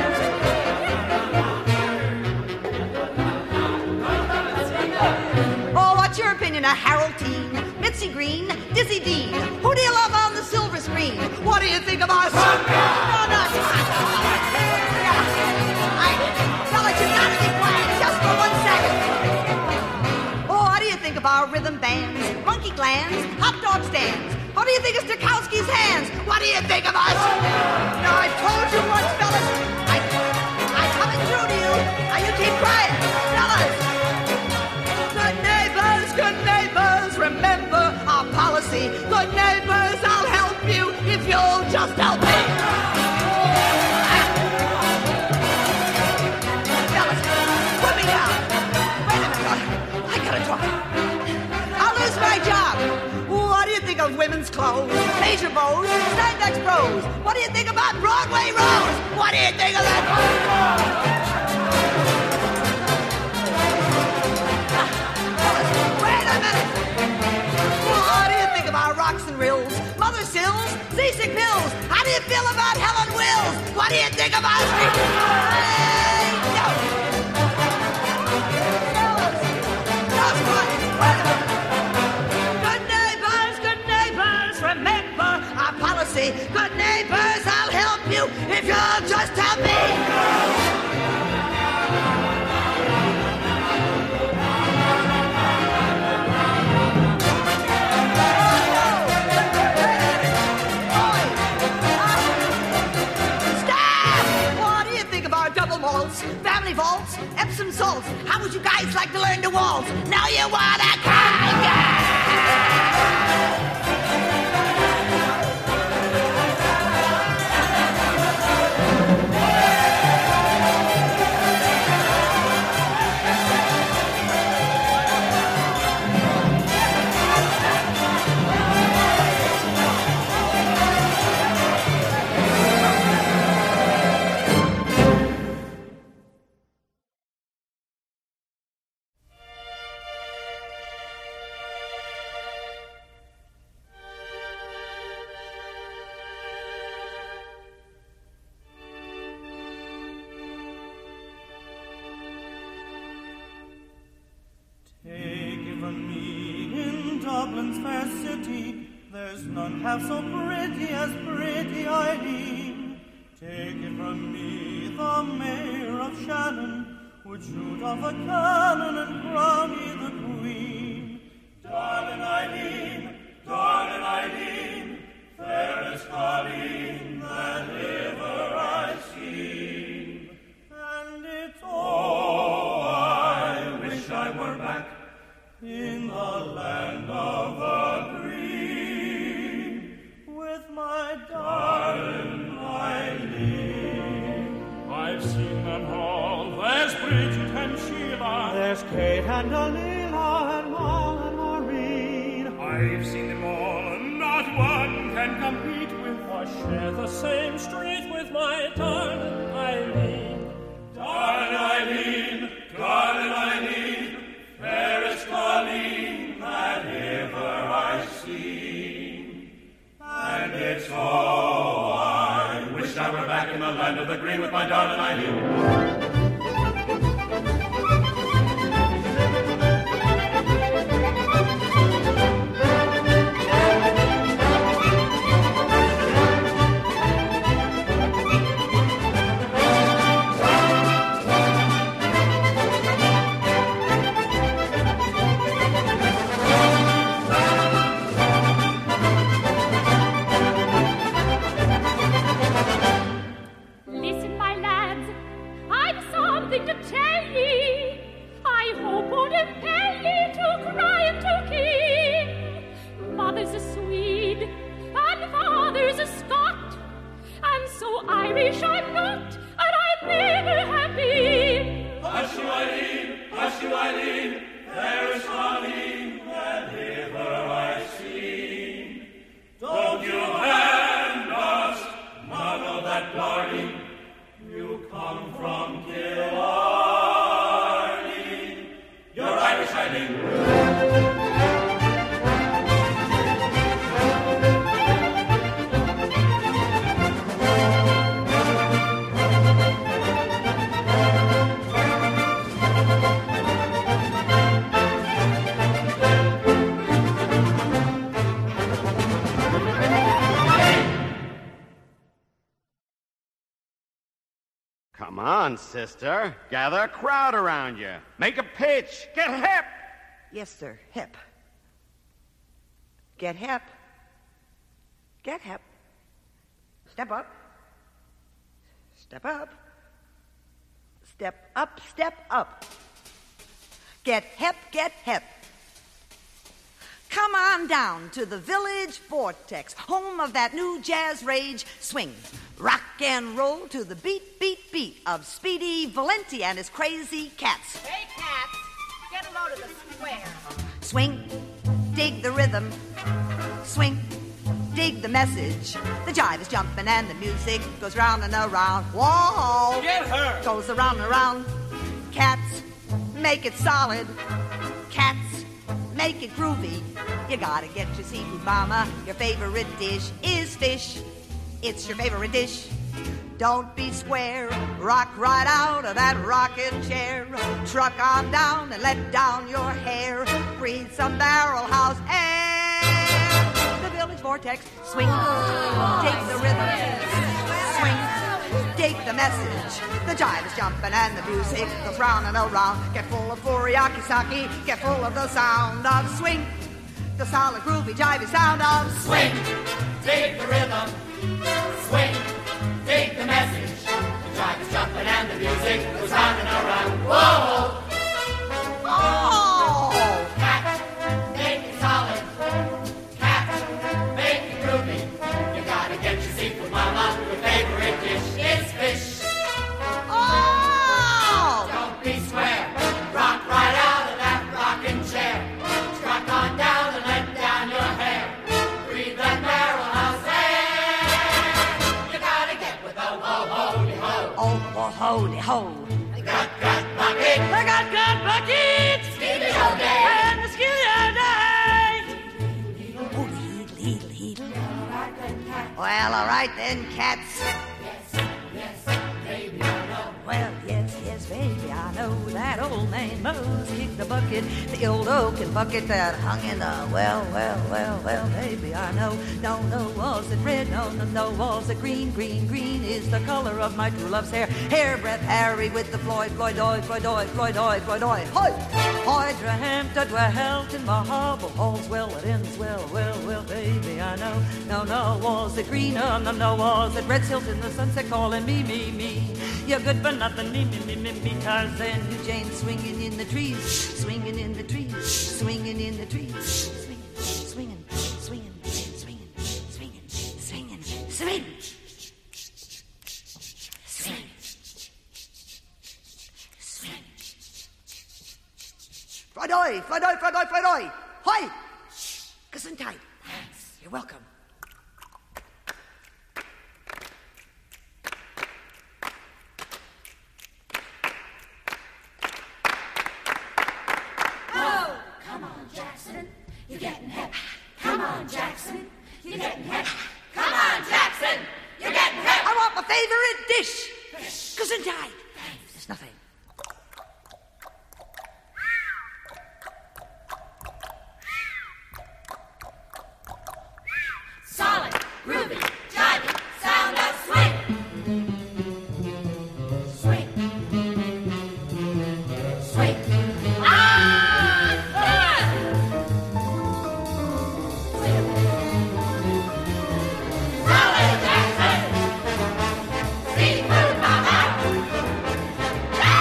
Oh, what's your opinion of Harold Teen, Mitzi Green, Dizzy Dean? Who do you love on the silver screen? What do you think of us? No, no. Yeah. I, fellas, you gotta be quiet just for one second. Oh, what do you think of our rhythm bands, monkey glands, hot dog stands? What do you think of Stokowski's hands? What do you think of us? No, I told you once, fellas. I, I'm coming through to you. Now you keep quiet, fellas. Good neighbors, good neighbors, remember our policy. Good neighbors, I'll help you if you'll just help me. Fellas, put me down. Wait a minute, I gotta talk. I'll lose my job. What do you think of women's clothes, major bows, Steinbeck's bros? What do you think about Broadway Rose? What do you think of that? Wait a minute. What do you think about rocks and rills, mother sills, seasick pills? How do you feel about Helen Wills? What do you think about me? Hey, no. Fellas, just one. Wait a minute. Good neighbors, good neighbors, remember our policy. Good neighbors, I'll help you if you'll just help me. Family vaults, Epsom salts. How would you guys like to learn to waltz? Now you wanna cry, Dublin's fair city, there's none half so pretty as pretty Eileen. Take it from me, the mayor of Shannon would shoot off a cannon and crown ye the queen. Darling Eileen, darling Eileen, fairest Colleen that ever I've seen. And it's oh, I wish I were back in the land of the green, with my darling Eileen. I've seen them all. There's Bridget and Sheila. There's Kate and Delilah and Moll and Maureen. I've seen them all. Not one can compete with or share the same street with my darling Eileen. Darling Eileen, darling Eileen, fairest Colleen that ever I've seen. And it's oh, I wish I were back in the land of the green with my darling Eileen. Listen, my lads, I'm though Irish I'm not, and I'd never have been. Hush you, Eileen, hush you, Eileen, there is Colleen that ever I've seen. Don't you hand us none of that blarney, you come from Killarney. You're Irish, Eileen. Come on, sister. Gather a crowd around you. Make a pitch. Get hip. Yes, sir. Hip. Get hip. Get hip. Step up. Step up. Step up, step up. Get hip, get hip. Come on down to the Village Vortex, home of that new jazz rage. Swing, rock and roll to the beat, beat, beat of Speedy Valenti and his crazy cats. Hey, cats, get a load of the square. Swing, dig the rhythm. Swing, dig the message. The jive is jumping and the music goes round and around. Whoa! Get her! Goes around and around. Cats, make it solid. Cats, make it groovy. You gotta get your seafood, mama. Your favorite dish is fish. It's your favorite dish. Don't be square. Rock right out of that rocking chair. Truck on down and let down your hair. Breathe some barrel house air. The Village Vortex. Swing. Dig the rhythm. Swing. Dig the message. The jive is jumping and the music goes round and around. Get full of furiaki sake. Get full of the sound of swing. The solid groovy jivey sound of swing. Dig the rhythm. Swing. Dig the message. The jive is jumping and the music goes round and around. Whoa! Oh! Catch, make it solid. Catch, make it groovy. You gotta get your seafood, mama. Your favorite dish is fish. Oh! Don't be square. Rock right out of that rocking chair. Struck on down and let down your hair. Breathe that barrel house air. You gotta get with the ho-ho-de-ho. Oh, oh, ho-de ho. The gut-gut bucket. The gut-gut bucket. Skiddy-ho-day. And the skiddy-ho-day. Well, all right then, cats. Yes, yes, baby, I know. Well, yes, yes, baby, I know that old man Mose kicked the bucket, the old oaken bucket that hung in the well, well, well, well, baby, I know. No, no, was it red? No, no, no, was it green? Green, green is the color of my true love's hair. Hairbreadth Harry with the Floyd, Floyd-oid, Floyd-oid, Floyd-oid, Floyd-oid. Hoy! Hydrahampton dwelt in my hobble halls. Well, it ends well, well, well, baby, I know. No, no, was it green? No, no, no, was it red silk in the sunset calling me, me, me? You're good for nothing, me, me, me, me, me, Tarzan, you Jane swinging in the trees, swinging in the trees, swinging in the trees, swinging, swinging, swinging, swinging, swinging, swinging, swinging, swing, swing. Floyd-oid, Floyd-oid, Floyd-oid, Floyd-oid. Hi! Gesundheit. Thanks. You're welcome. You're getting hip. Come on, Jackson. You're getting hip. Come on, Jackson. You're getting hip. I want my favorite dish. Gesundheit. There's nothing. Solid, groovy, jivey, sound of swing. Swing. Swing. Ah! Ah! Solid Jackson. Seafood mama.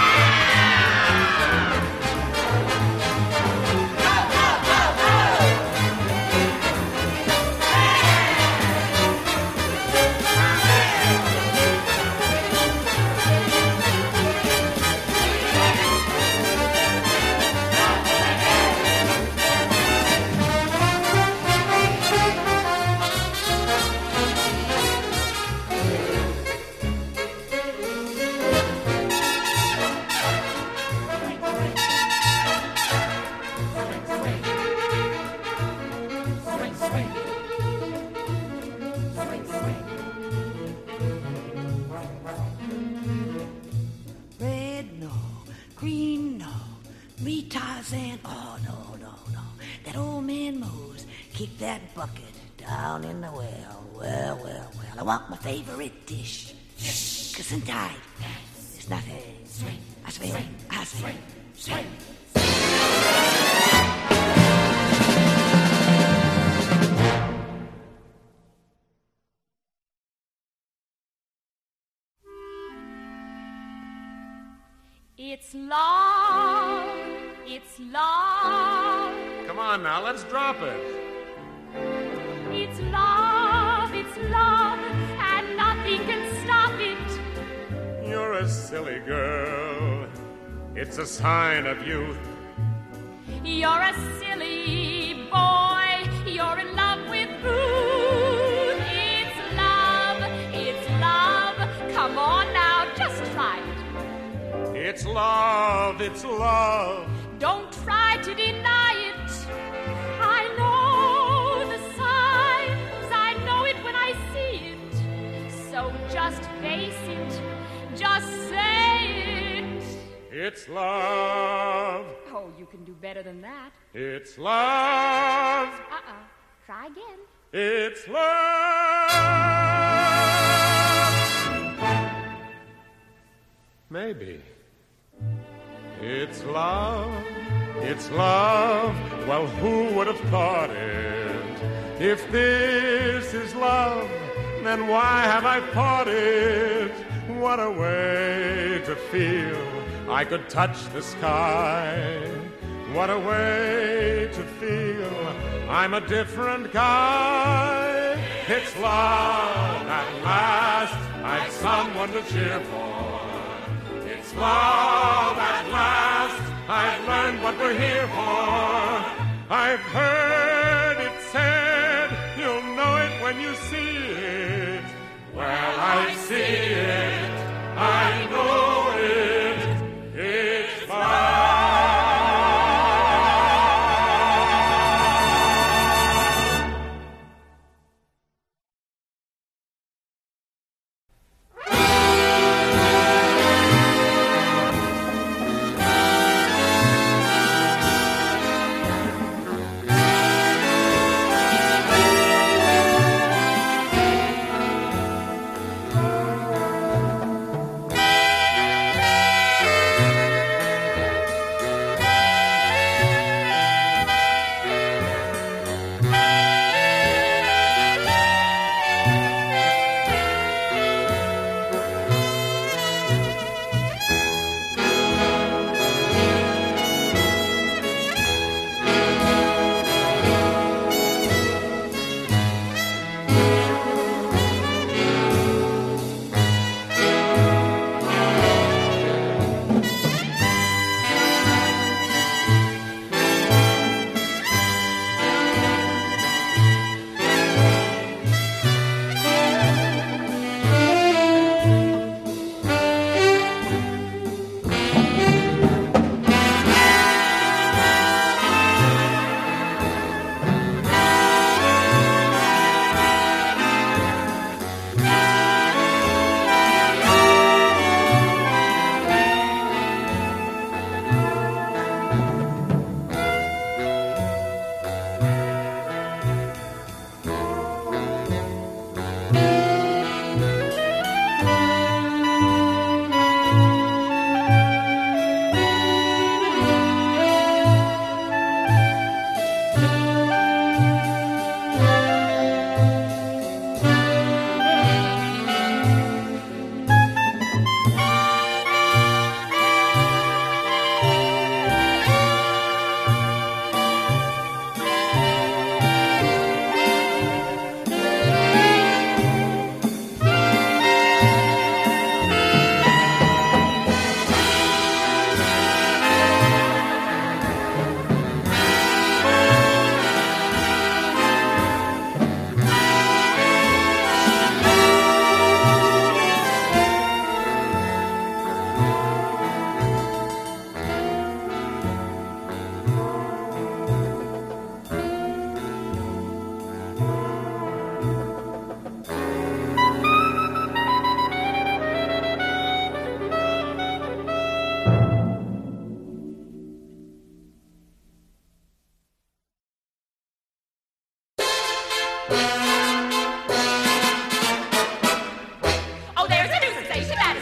that bucket down in the well. Well, well, well. I want my favorite dish. Gesundheit. It's not a swing. I swing. I swing. Swing. It's love, it's love. Come on now, let's drop it. It's love, it's love, and nothing can stop it. You're a silly girl. It's a sign of youth. You're a silly boy. You're in love with Ruth. It's love, it's love. Come on now, just try it. It's love, it's love. Don't try to deny it. I know the signs. I know it when I see it. So just face it. Just say it. It's love. Oh, you can do better than that. It's love. Uh-uh. Try again. It's love. Maybe. It's love, it's love. Well, who would have thought it? If this is love, then why have I fought it? What a way to feel I could touch the sky. What a way to feel I'm a different guy. It's love at last, I've someone to cheer for. It's love at last, I've learned what we're here for. I've heard it said, you'll know it when you see it. Well, I see it, I know it, it's love.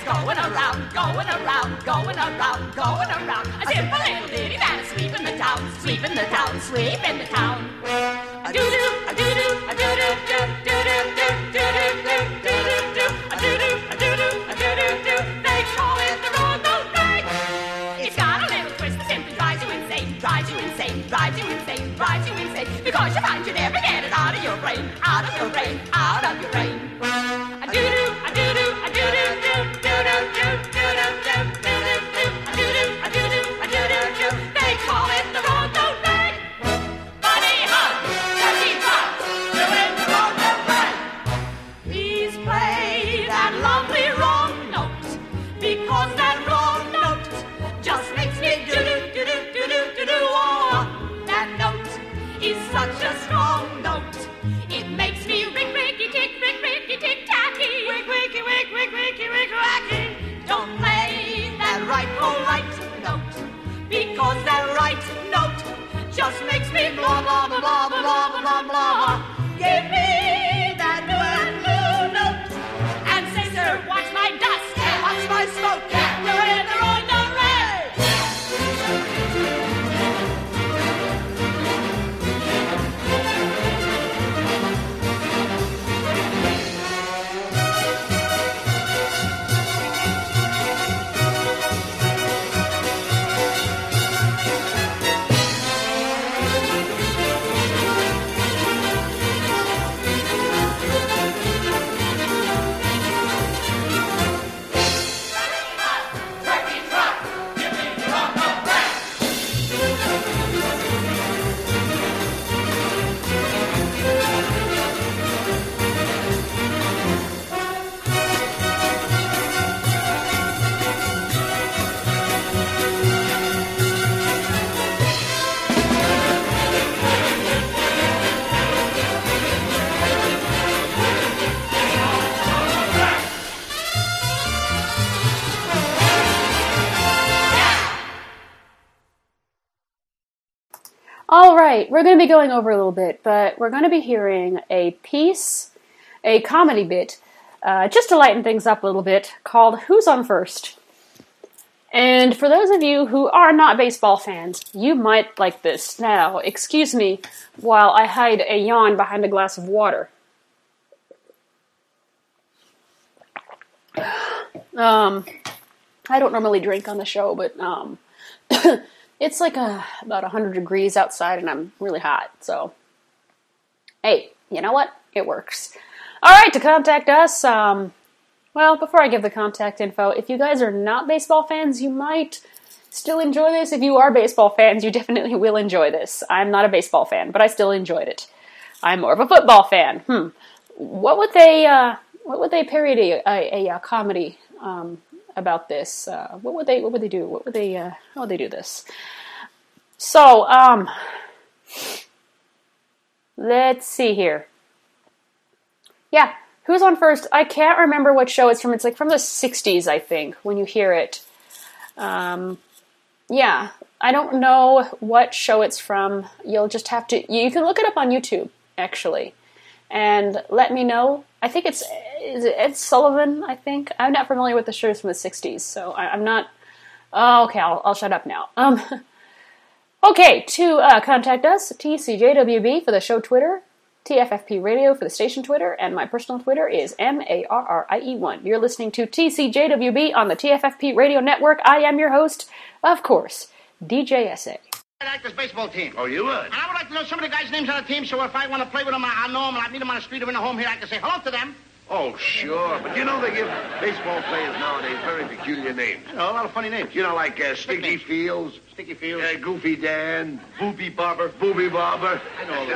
going around, going around, going around, going around. A simple little ditty that is sweeping the town, sweeping the town, sweeping the town. A doo doo, a doo doo, a doo doo doo, doo doo doo, doo doo doo, doo doo doo, a doo doo, a doo doo, a doo doo doo. They call it the road boat ride. It's got a little twist that simply drives you insane, drives you insane, drives you insane, drives you insane. Because you find you never get it out of your brain, out of your brain, out of your brain. A doo doo, a doo doo, a doo doo doo, doo doo doo, doo doo doo, doo doo doo, a doo doo, a doo doo, a doo doo doo. They call it the road boat ride. Bunny hug, turkey trot, doing the road boat ride. Please play that lovely wrong note, because that wrong note just makes me do do do do do do do do. Oh, that note is such a strong note. It makes me rick ricky tick rick ricky tick tacky. Wick wicky wick wick wicky wick wacky. Don't play that right oh right note, because that right note just makes me blah blah blah blah blah blah blah blah. Give me that new and blue note and say, sir, watch my dust and watch my smoke. You're in the road, no red. All right, we're going to be going over a little bit, but we're going to be hearing a piece, a comedy bit, uh, just to lighten things up a little bit, called Who's on First? And for those of you who are not baseball fans, you might like this. Now, excuse me while I hide a yawn behind a glass of water. Um, I don't normally drink on the show, but um, it's like a, about one hundred degrees outside and I'm really hot, so hey, you know what? It works. Alright, to contact us, um, well, before I give the contact info, if you guys are not baseball fans, you might still enjoy this. If you are baseball fans, you definitely will enjoy this. I'm not a baseball fan, but I still enjoyed it. I'm more of a football fan. Hmm. What would they, uh, what would they parody a, a, a comedy, um, about this? Uh, what would they, what would they do? What would they, uh, how would they do this? So, um, let's see here. Yeah, Who's on First? I can't remember what show it's from. It's like from the sixties, I think, when you hear it. Um, yeah, I don't know what show it's from. You'll just have to, you can look it up on YouTube, actually, and let me know. I think it's, is it Ed Sullivan, I think? I'm not familiar with the shows from the sixties, so I, I'm not, oh, okay, I'll, I'll shut up now. Um, okay, to uh, contact us, T C J W B for the show Twitter, T F F P Radio for the station Twitter, and my personal Twitter is M A R R I E one. You're listening to T C J W B on the T F F P Radio Network. I am your host, of course, D J S A. I like this baseball team. Oh, you would? And I would like to know some of the guys' names on the team, so if I want to play with them, I'll know them, and I meet them on the street or in the home here, I can say hello to them. Oh, sure. But you know they give baseball players nowadays very peculiar names. I know, a lot of funny names. You know, like uh, Sticky Fields. Sticky Fields. Uh, Goofy Dan. Booby Barber. Booby Barber. I know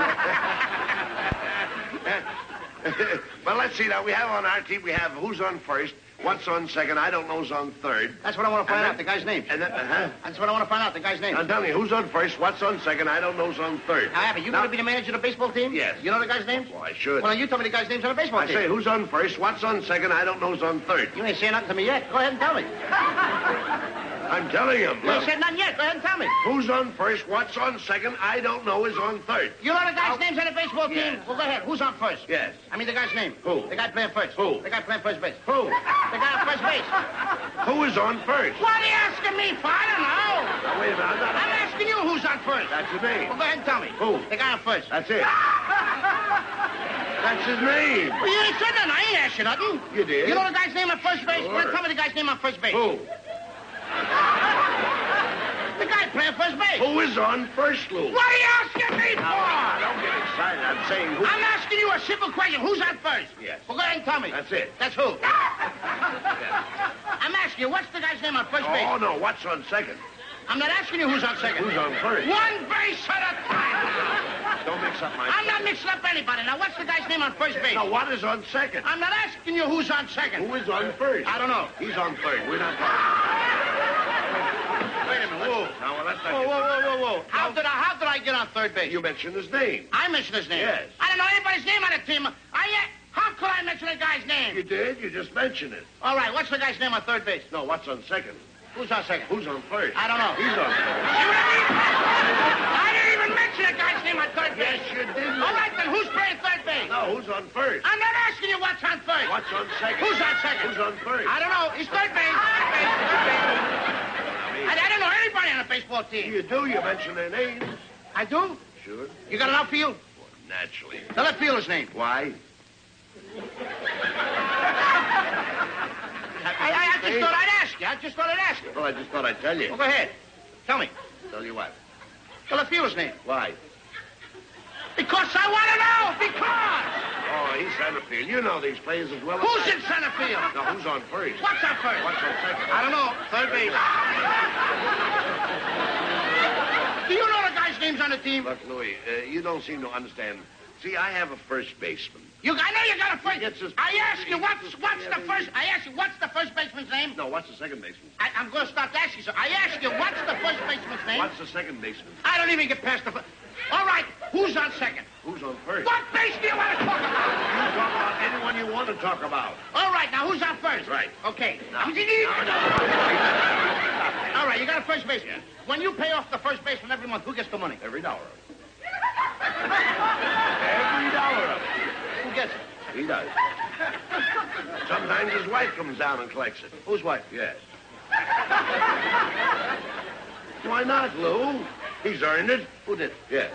all those. Well, let's see now. We have on our team, we have who's on first, what's on second, I don't know's on third. That's what I want to find and out, the guy's name. And then, uh-huh. That's what I want to find out, the guy's name. I'm telling you, who's on first, what's on second, I don't know's on third. Now, Abby, you going to be the manager of the baseball team? Yes. You know the guy's name? Well, I should. Well, you tell me the guy's names on the baseball I team. say, who's on first, what's on second, I don't know's on third. You ain't saying nothing to me yet. Go ahead and tell me. I'm telling him. You ain't said nothing yet. Go ahead and tell me. Who's on first, what's on second, I don't know is on third. You know the guy's names on the baseball team? Yes. Well, go ahead. Who's on first? Yes. I mean the guy's name. Who? The guy playing first. Who? The guy playing first base. Who? The guy first base. Who is on first? What are you asking me for? I don't know. Now, wait a minute. I'm, not... I'm asking you who's on first. That's his name. Well, go ahead and tell me. Who? The guy on first. That's it. That's his name. Well, you ain't said nothing. I ain't asked you nothing. You did. You know the guy's name on first base? Sure. Well, tell me the guy's name on first base. Who? The guy playing first base. Who is on first, Lou? What are you asking me for? Now, don't get excited. I'm saying who... I'm asking you a simple question. Who's on first? Yes. Well, go ahead and tell me. That's it. That's who? I'm asking you, what's the guy's name on first base? Oh, no. What's on second? I'm not asking you who's on second. Who's on first? One base at a time. Don't mix up my... I'm not mixing up anybody. Now, what's the guy's name on first base? Now, what is on second? I'm not asking you who's on second. Who is on first? I don't know. He's on third. We're not talking. Wait a minute. Whoa. Now, well, that's not... Whoa, whoa, whoa, whoa, whoa. How did I, how did I get on third base? You mentioned his name. I mentioned his name? Yes. I don't know anybody's name on the team. I yet... How could I mention a guy's name? You did. You just mentioned it. All right. What's the guy's name on third base? No, what's on second? Who's on second? Who's on first? I don't know. He's on first. See what I mean? I didn't even mention a guy's name on third base. Yes, you did. All right, then who's playing third base? No, who's on first? I'm not asking you what's on first. What's on second? Who's on second? Who's on first? I don't know. He's third base. Third base. Third base. I, I don't know anybody on a baseball team. You do. You mention their names. I do? Sure. You got an outfield? Well, naturally. Tell that fielder's name. Why? I, I, I just thought I'd ask you. I just thought I'd ask you. Well, I just thought I'd tell you. Well, go ahead. Tell me. Tell you what? Tell the fielder's name. Why? Because I want to know. Because. Oh, he's center field. You know these players as well as Who's I... in center field? No, who's on first? What's on first? What's on second? I don't know. Third base. Do you know the guy's names on the team? Look, Louis, uh, you don't seem to understand. See, I have a first baseman. You, I know you got a first. Gets his- I ask you what's what's the first. I ask you what's the first baseman's name. No, what's the second baseman? I, I'm going to stop asking you. So I ask you what's the first baseman's name. What's the second baseman? I don't even get past the. fir- All right, who's on second? Who's on first? What base do you want to talk You about? talk about anyone you want to talk about. All right, now who's on first? Right. Okay. Now, All right, you got a first baseman. When you pay off the first baseman every month, who gets the money? Every dollar of it. Every dollar of it. Who gets it? He does. Sometimes his wife comes down and collects it. Whose wife? Yes. Why not, Lou? He's earned it. Who did? Yes.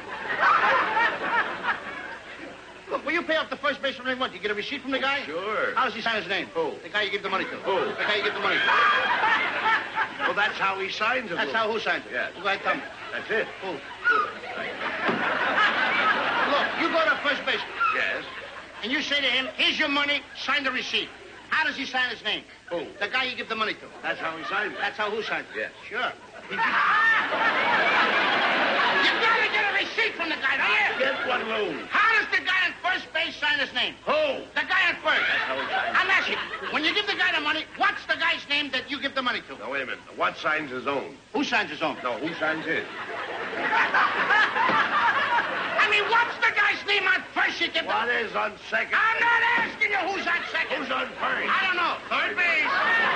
Look, when you pay off the first baseman every month, you get a receipt from the guy? Sure. How does he sign his name? Who? The guy you give the money to. Who? The guy you give the money to. Well, that's how he signs it, That's Lou. how who signs it? Yes. Well, go ahead, tell me. That's it. Who? Look, you go to first base, Yes. and you say to him, here's your money, sign the receipt. How does he sign his name? Who? The guy you give the money to. That's how he signs it. That's how who signs it? Yes. Sure. You gotta get a receipt from the guy, don't you? Get one, Lou. How does the guy on first base sign his name? Who? The guy on first. That's how he signs it. I'm asking, when you give the guy the money, what's the guy's name that you give the money to? Now, wait a minute. What signs his own? Who signs his own? No, who signs his? I mean, what's the guy's name on first you give the... What is on second? I'm not asking you who's on second. Who's on first? I don't know. Third base.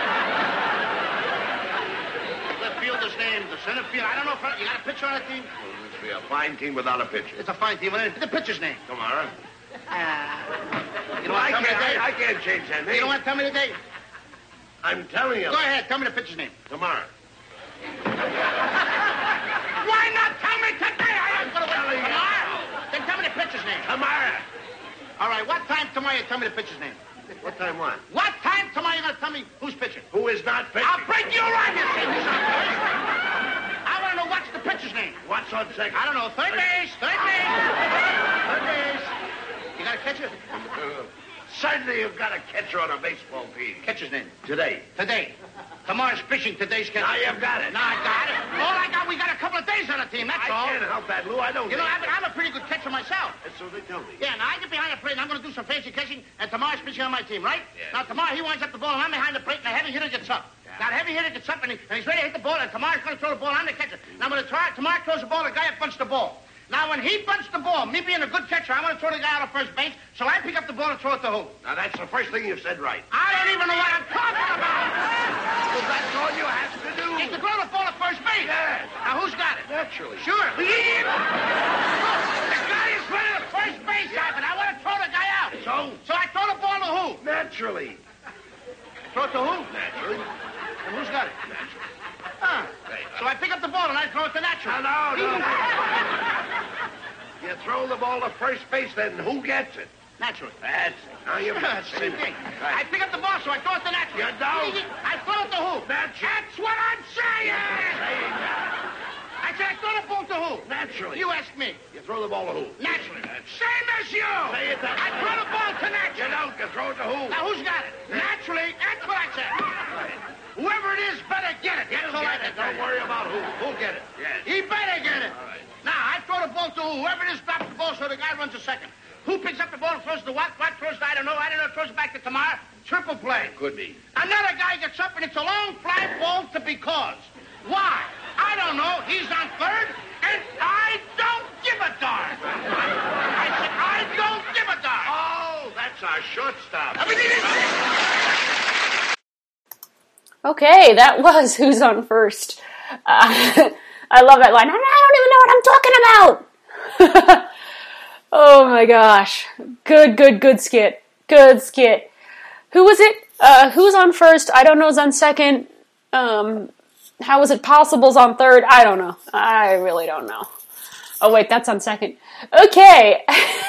The fielder's name, the center field. I don't know if I, you got a pitcher on the team. Well, this will be a fine team without a pitcher. It's a fine team. The pitcher's name. Tomorrow. Uh, you don't I want to tell me can't, the date? I, I can't change that name. You don't want to tell me the date? I'm telling you. Go ahead. Tell me the pitcher's name. Tomorrow. Why not tell me today? I am going to wait till tomorrow. Then tell me the pitcher's name. Tomorrow. All right. What time tomorrow you tell me the pitcher's name? What time what? What time tomorrow you going to tell me who's pitching? Who is not pitching? I'll break you right in say who's on first. I want to know what's the pitcher's name. What's on second? I don't know. Third base. Third base. Third base. You got a catcher? Certainly you've got a catcher on a baseball team. Catcher's name. Today. Today. Tomorrow's pitching. Today's catcher. Now you've got it. Now I got it. All I got, we got a couple of days on the team. That's I all. can't help that, Lou. I don't You know, think- I'm, I'm a pretty good catcher myself. That's so they tell me. Yeah, now I get behind the plate and I'm going to do some fancy catching, and tomorrow's pitching on my team, right? Yes. Now tomorrow he winds up the ball and I'm behind the plate and the heavy hitter gets up. Yeah. Now the heavy hitter gets up and, he, and he's ready to hit the ball, and tomorrow's going to throw the ball. I'm the catcher. Now when the try, tomorrow throws the ball, the guy up bunts the ball. Now when he bunts the ball, me being a good catcher, I want to throw the guy out of first base, so I pick up the ball and throw it to who? Now that's the first thing you've said right. I don't even know what I'm talking about. Well, that's all you have to do. It's to throw the ball to first base. Yes. Now who's got it? Naturally. Sure. The guy is running to first base, yeah. But I want to throw the guy out. So? So I throw the ball to who? Naturally. Throw it to who? Naturally. And who's got it? Naturally. Ah. So I pick up the ball and I throw it to Natural. No, no, no. You throw the ball to first base, then who gets it? Naturally. That's it. Now you That's the same thing. I pick up the ball, so I throw it to Natural. You don't. I throw it to who? Naturally. That's what I'm saying! I said I throw the ball to who? Naturally. You ask me. You throw the ball to who? Naturally. Same as you. Say it that I way. throw the ball to Naturally. You don't. You throw it to who? Now, who's got it? Naturally. That's what I said. Whoever it is better get it. That's all I Get it. said. Don't worry about who. Who'll get it? Yes. He better get it. All right. Now, I throw the ball to who? Whoever it is drops the ball so the guy runs a second. Who picks up the ball and throws it to what? What throws it? I don't know. I don't know. Throws it back to Tamar. Triple play. Could be. Another guy gets up and it's a long fly ball to because. Why? I don't know. He's on third, and I don't give a darn. I said, I don't give a darn. Oh, that's our shortstop. Okay, that was Who's on First. Uh, I love that line. I don't even know what I'm talking about. Oh my gosh. Good, good, good skit. Good skit. Who was it? Uh, who's on first? I don't know who's on second. Um, how is it possible's on third? I don't know. I really don't know. Oh wait, that's on second. Okay.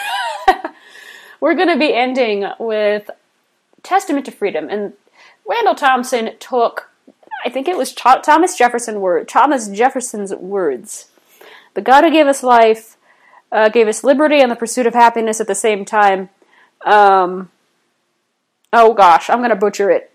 We're going to be ending with Testament to Freedom. And Randall Thompson took, I think it was Thomas Jefferson word, Thomas Jefferson's words. The God who gave us life, uh, gave us liberty and the pursuit of happiness at the same time. Um, oh gosh, I'm going to butcher it.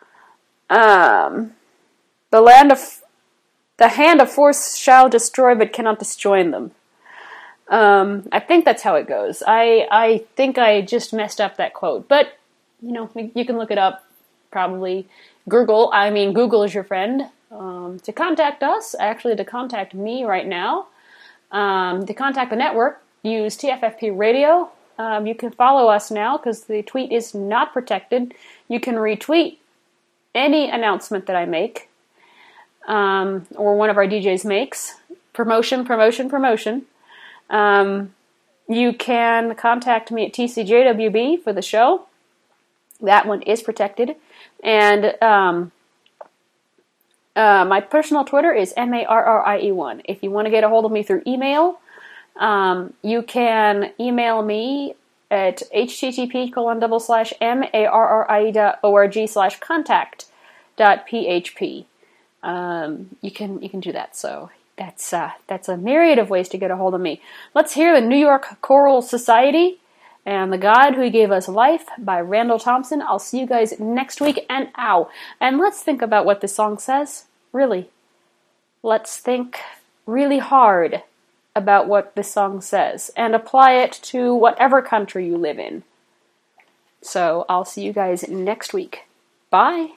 Um, the land of, the hand of force shall destroy, but cannot destroy them. Um, I think that's how it goes. I, I think I just messed up that quote, but you know, you can look it up. Probably Google. I mean, Google is your friend. Um, to contact us, actually, to contact me right now, um, to contact the network, use T F F P Radio. Um, you can follow us now because the tweet is not protected. You can retweet any announcement that I make, um, or one of our D Js makes. Promotion, promotion, promotion. Um, you can contact me at T C J W B for the show. That one is protected. And um, uh, my personal Twitter is M A R R I E one. If you want to get a hold of me through email, um, you can email me at http colon double slash M-A-R-R-I-E dot O-R-G slash contact dot P-H-P. Um, you can you can do that. So that's uh, that's a myriad of ways to get a hold of me. Let's hear the New York Choral Society and The God Who Gave Us Life by Randall Thompson. I'll see you guys next week. And ow. And let's think about what this song says. Really. Let's think really hard about what this song says and apply it to whatever country you live in. So I'll see you guys next week. Bye.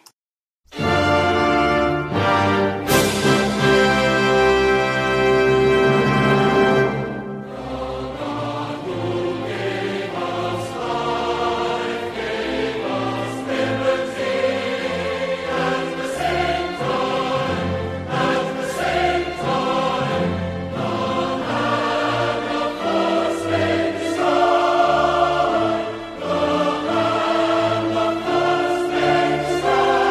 Thank you.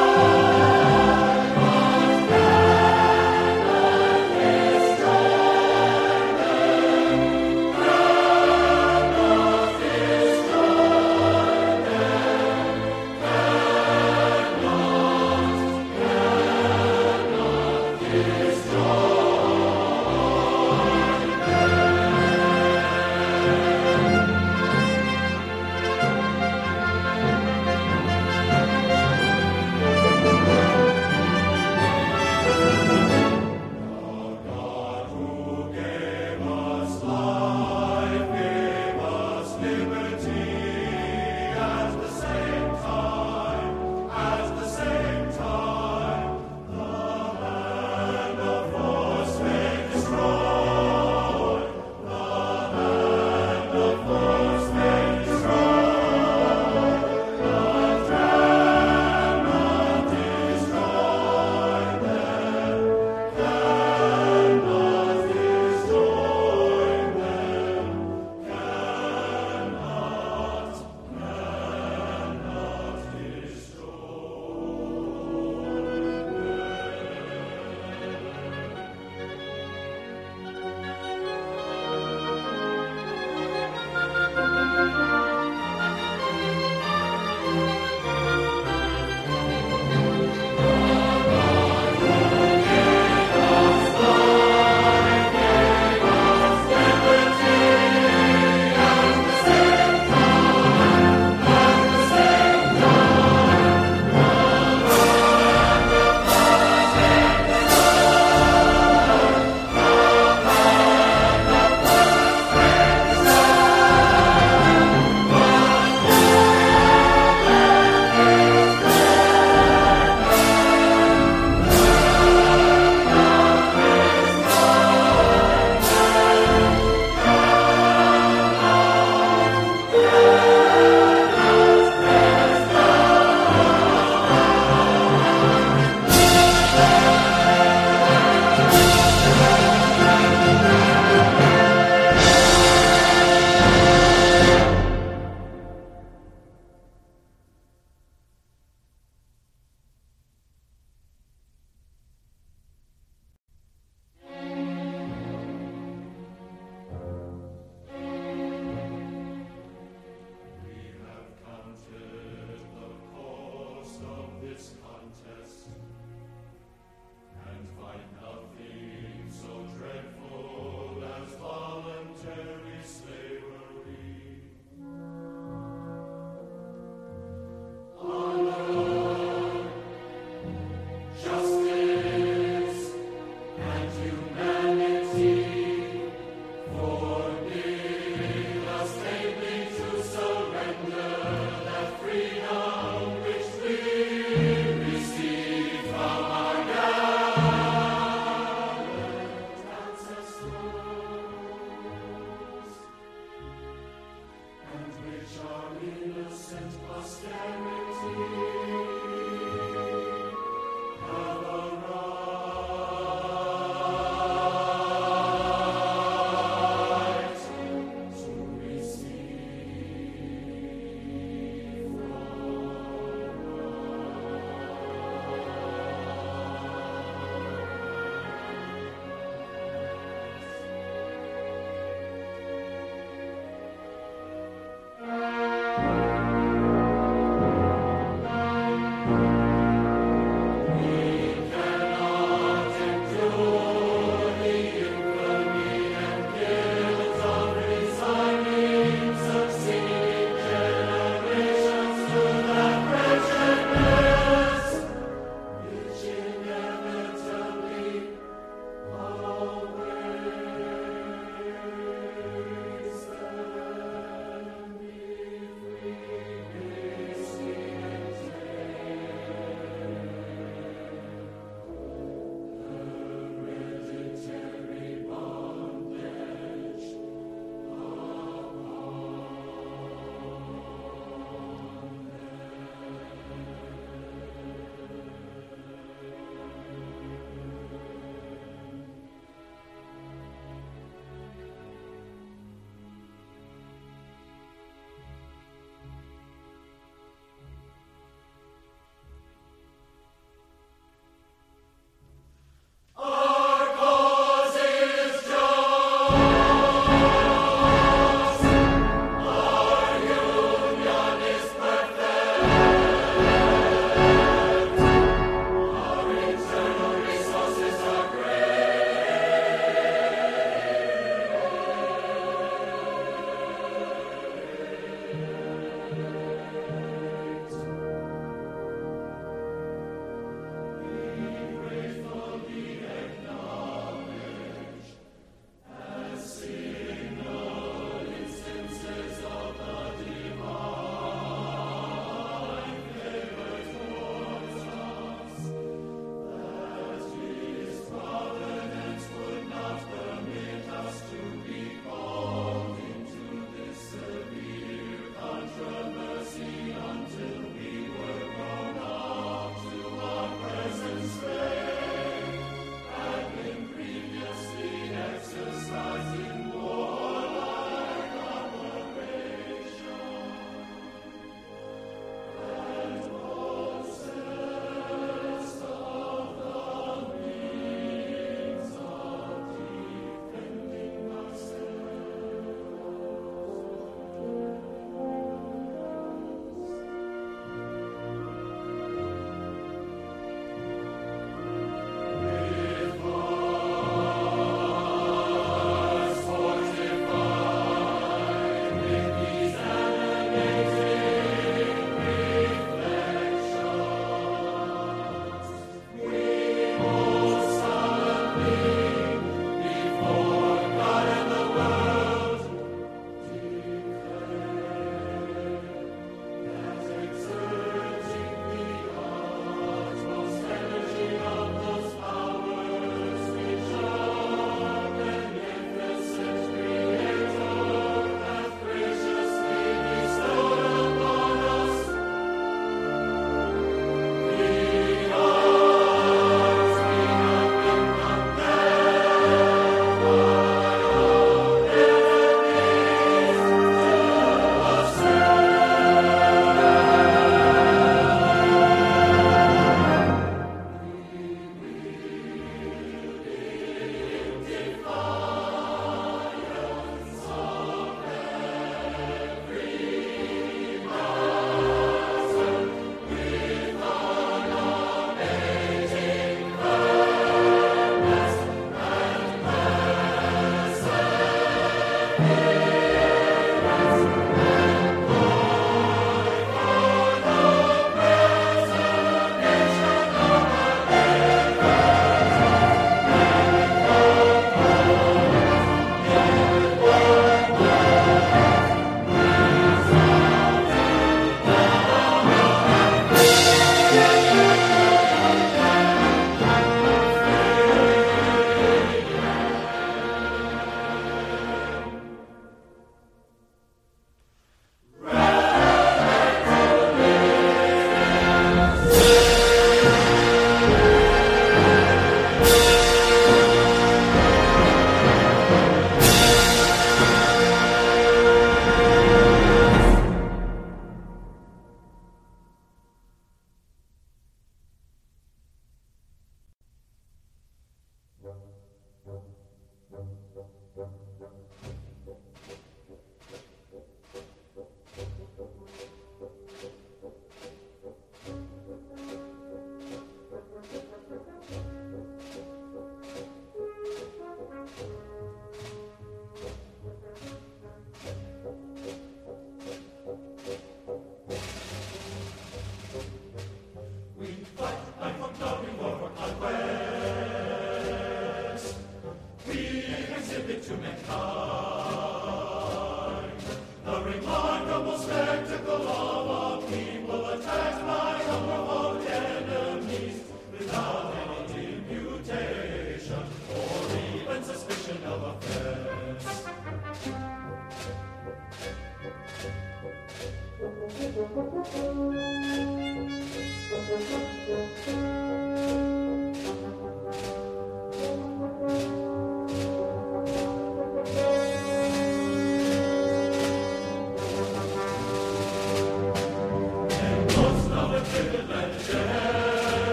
Thank you.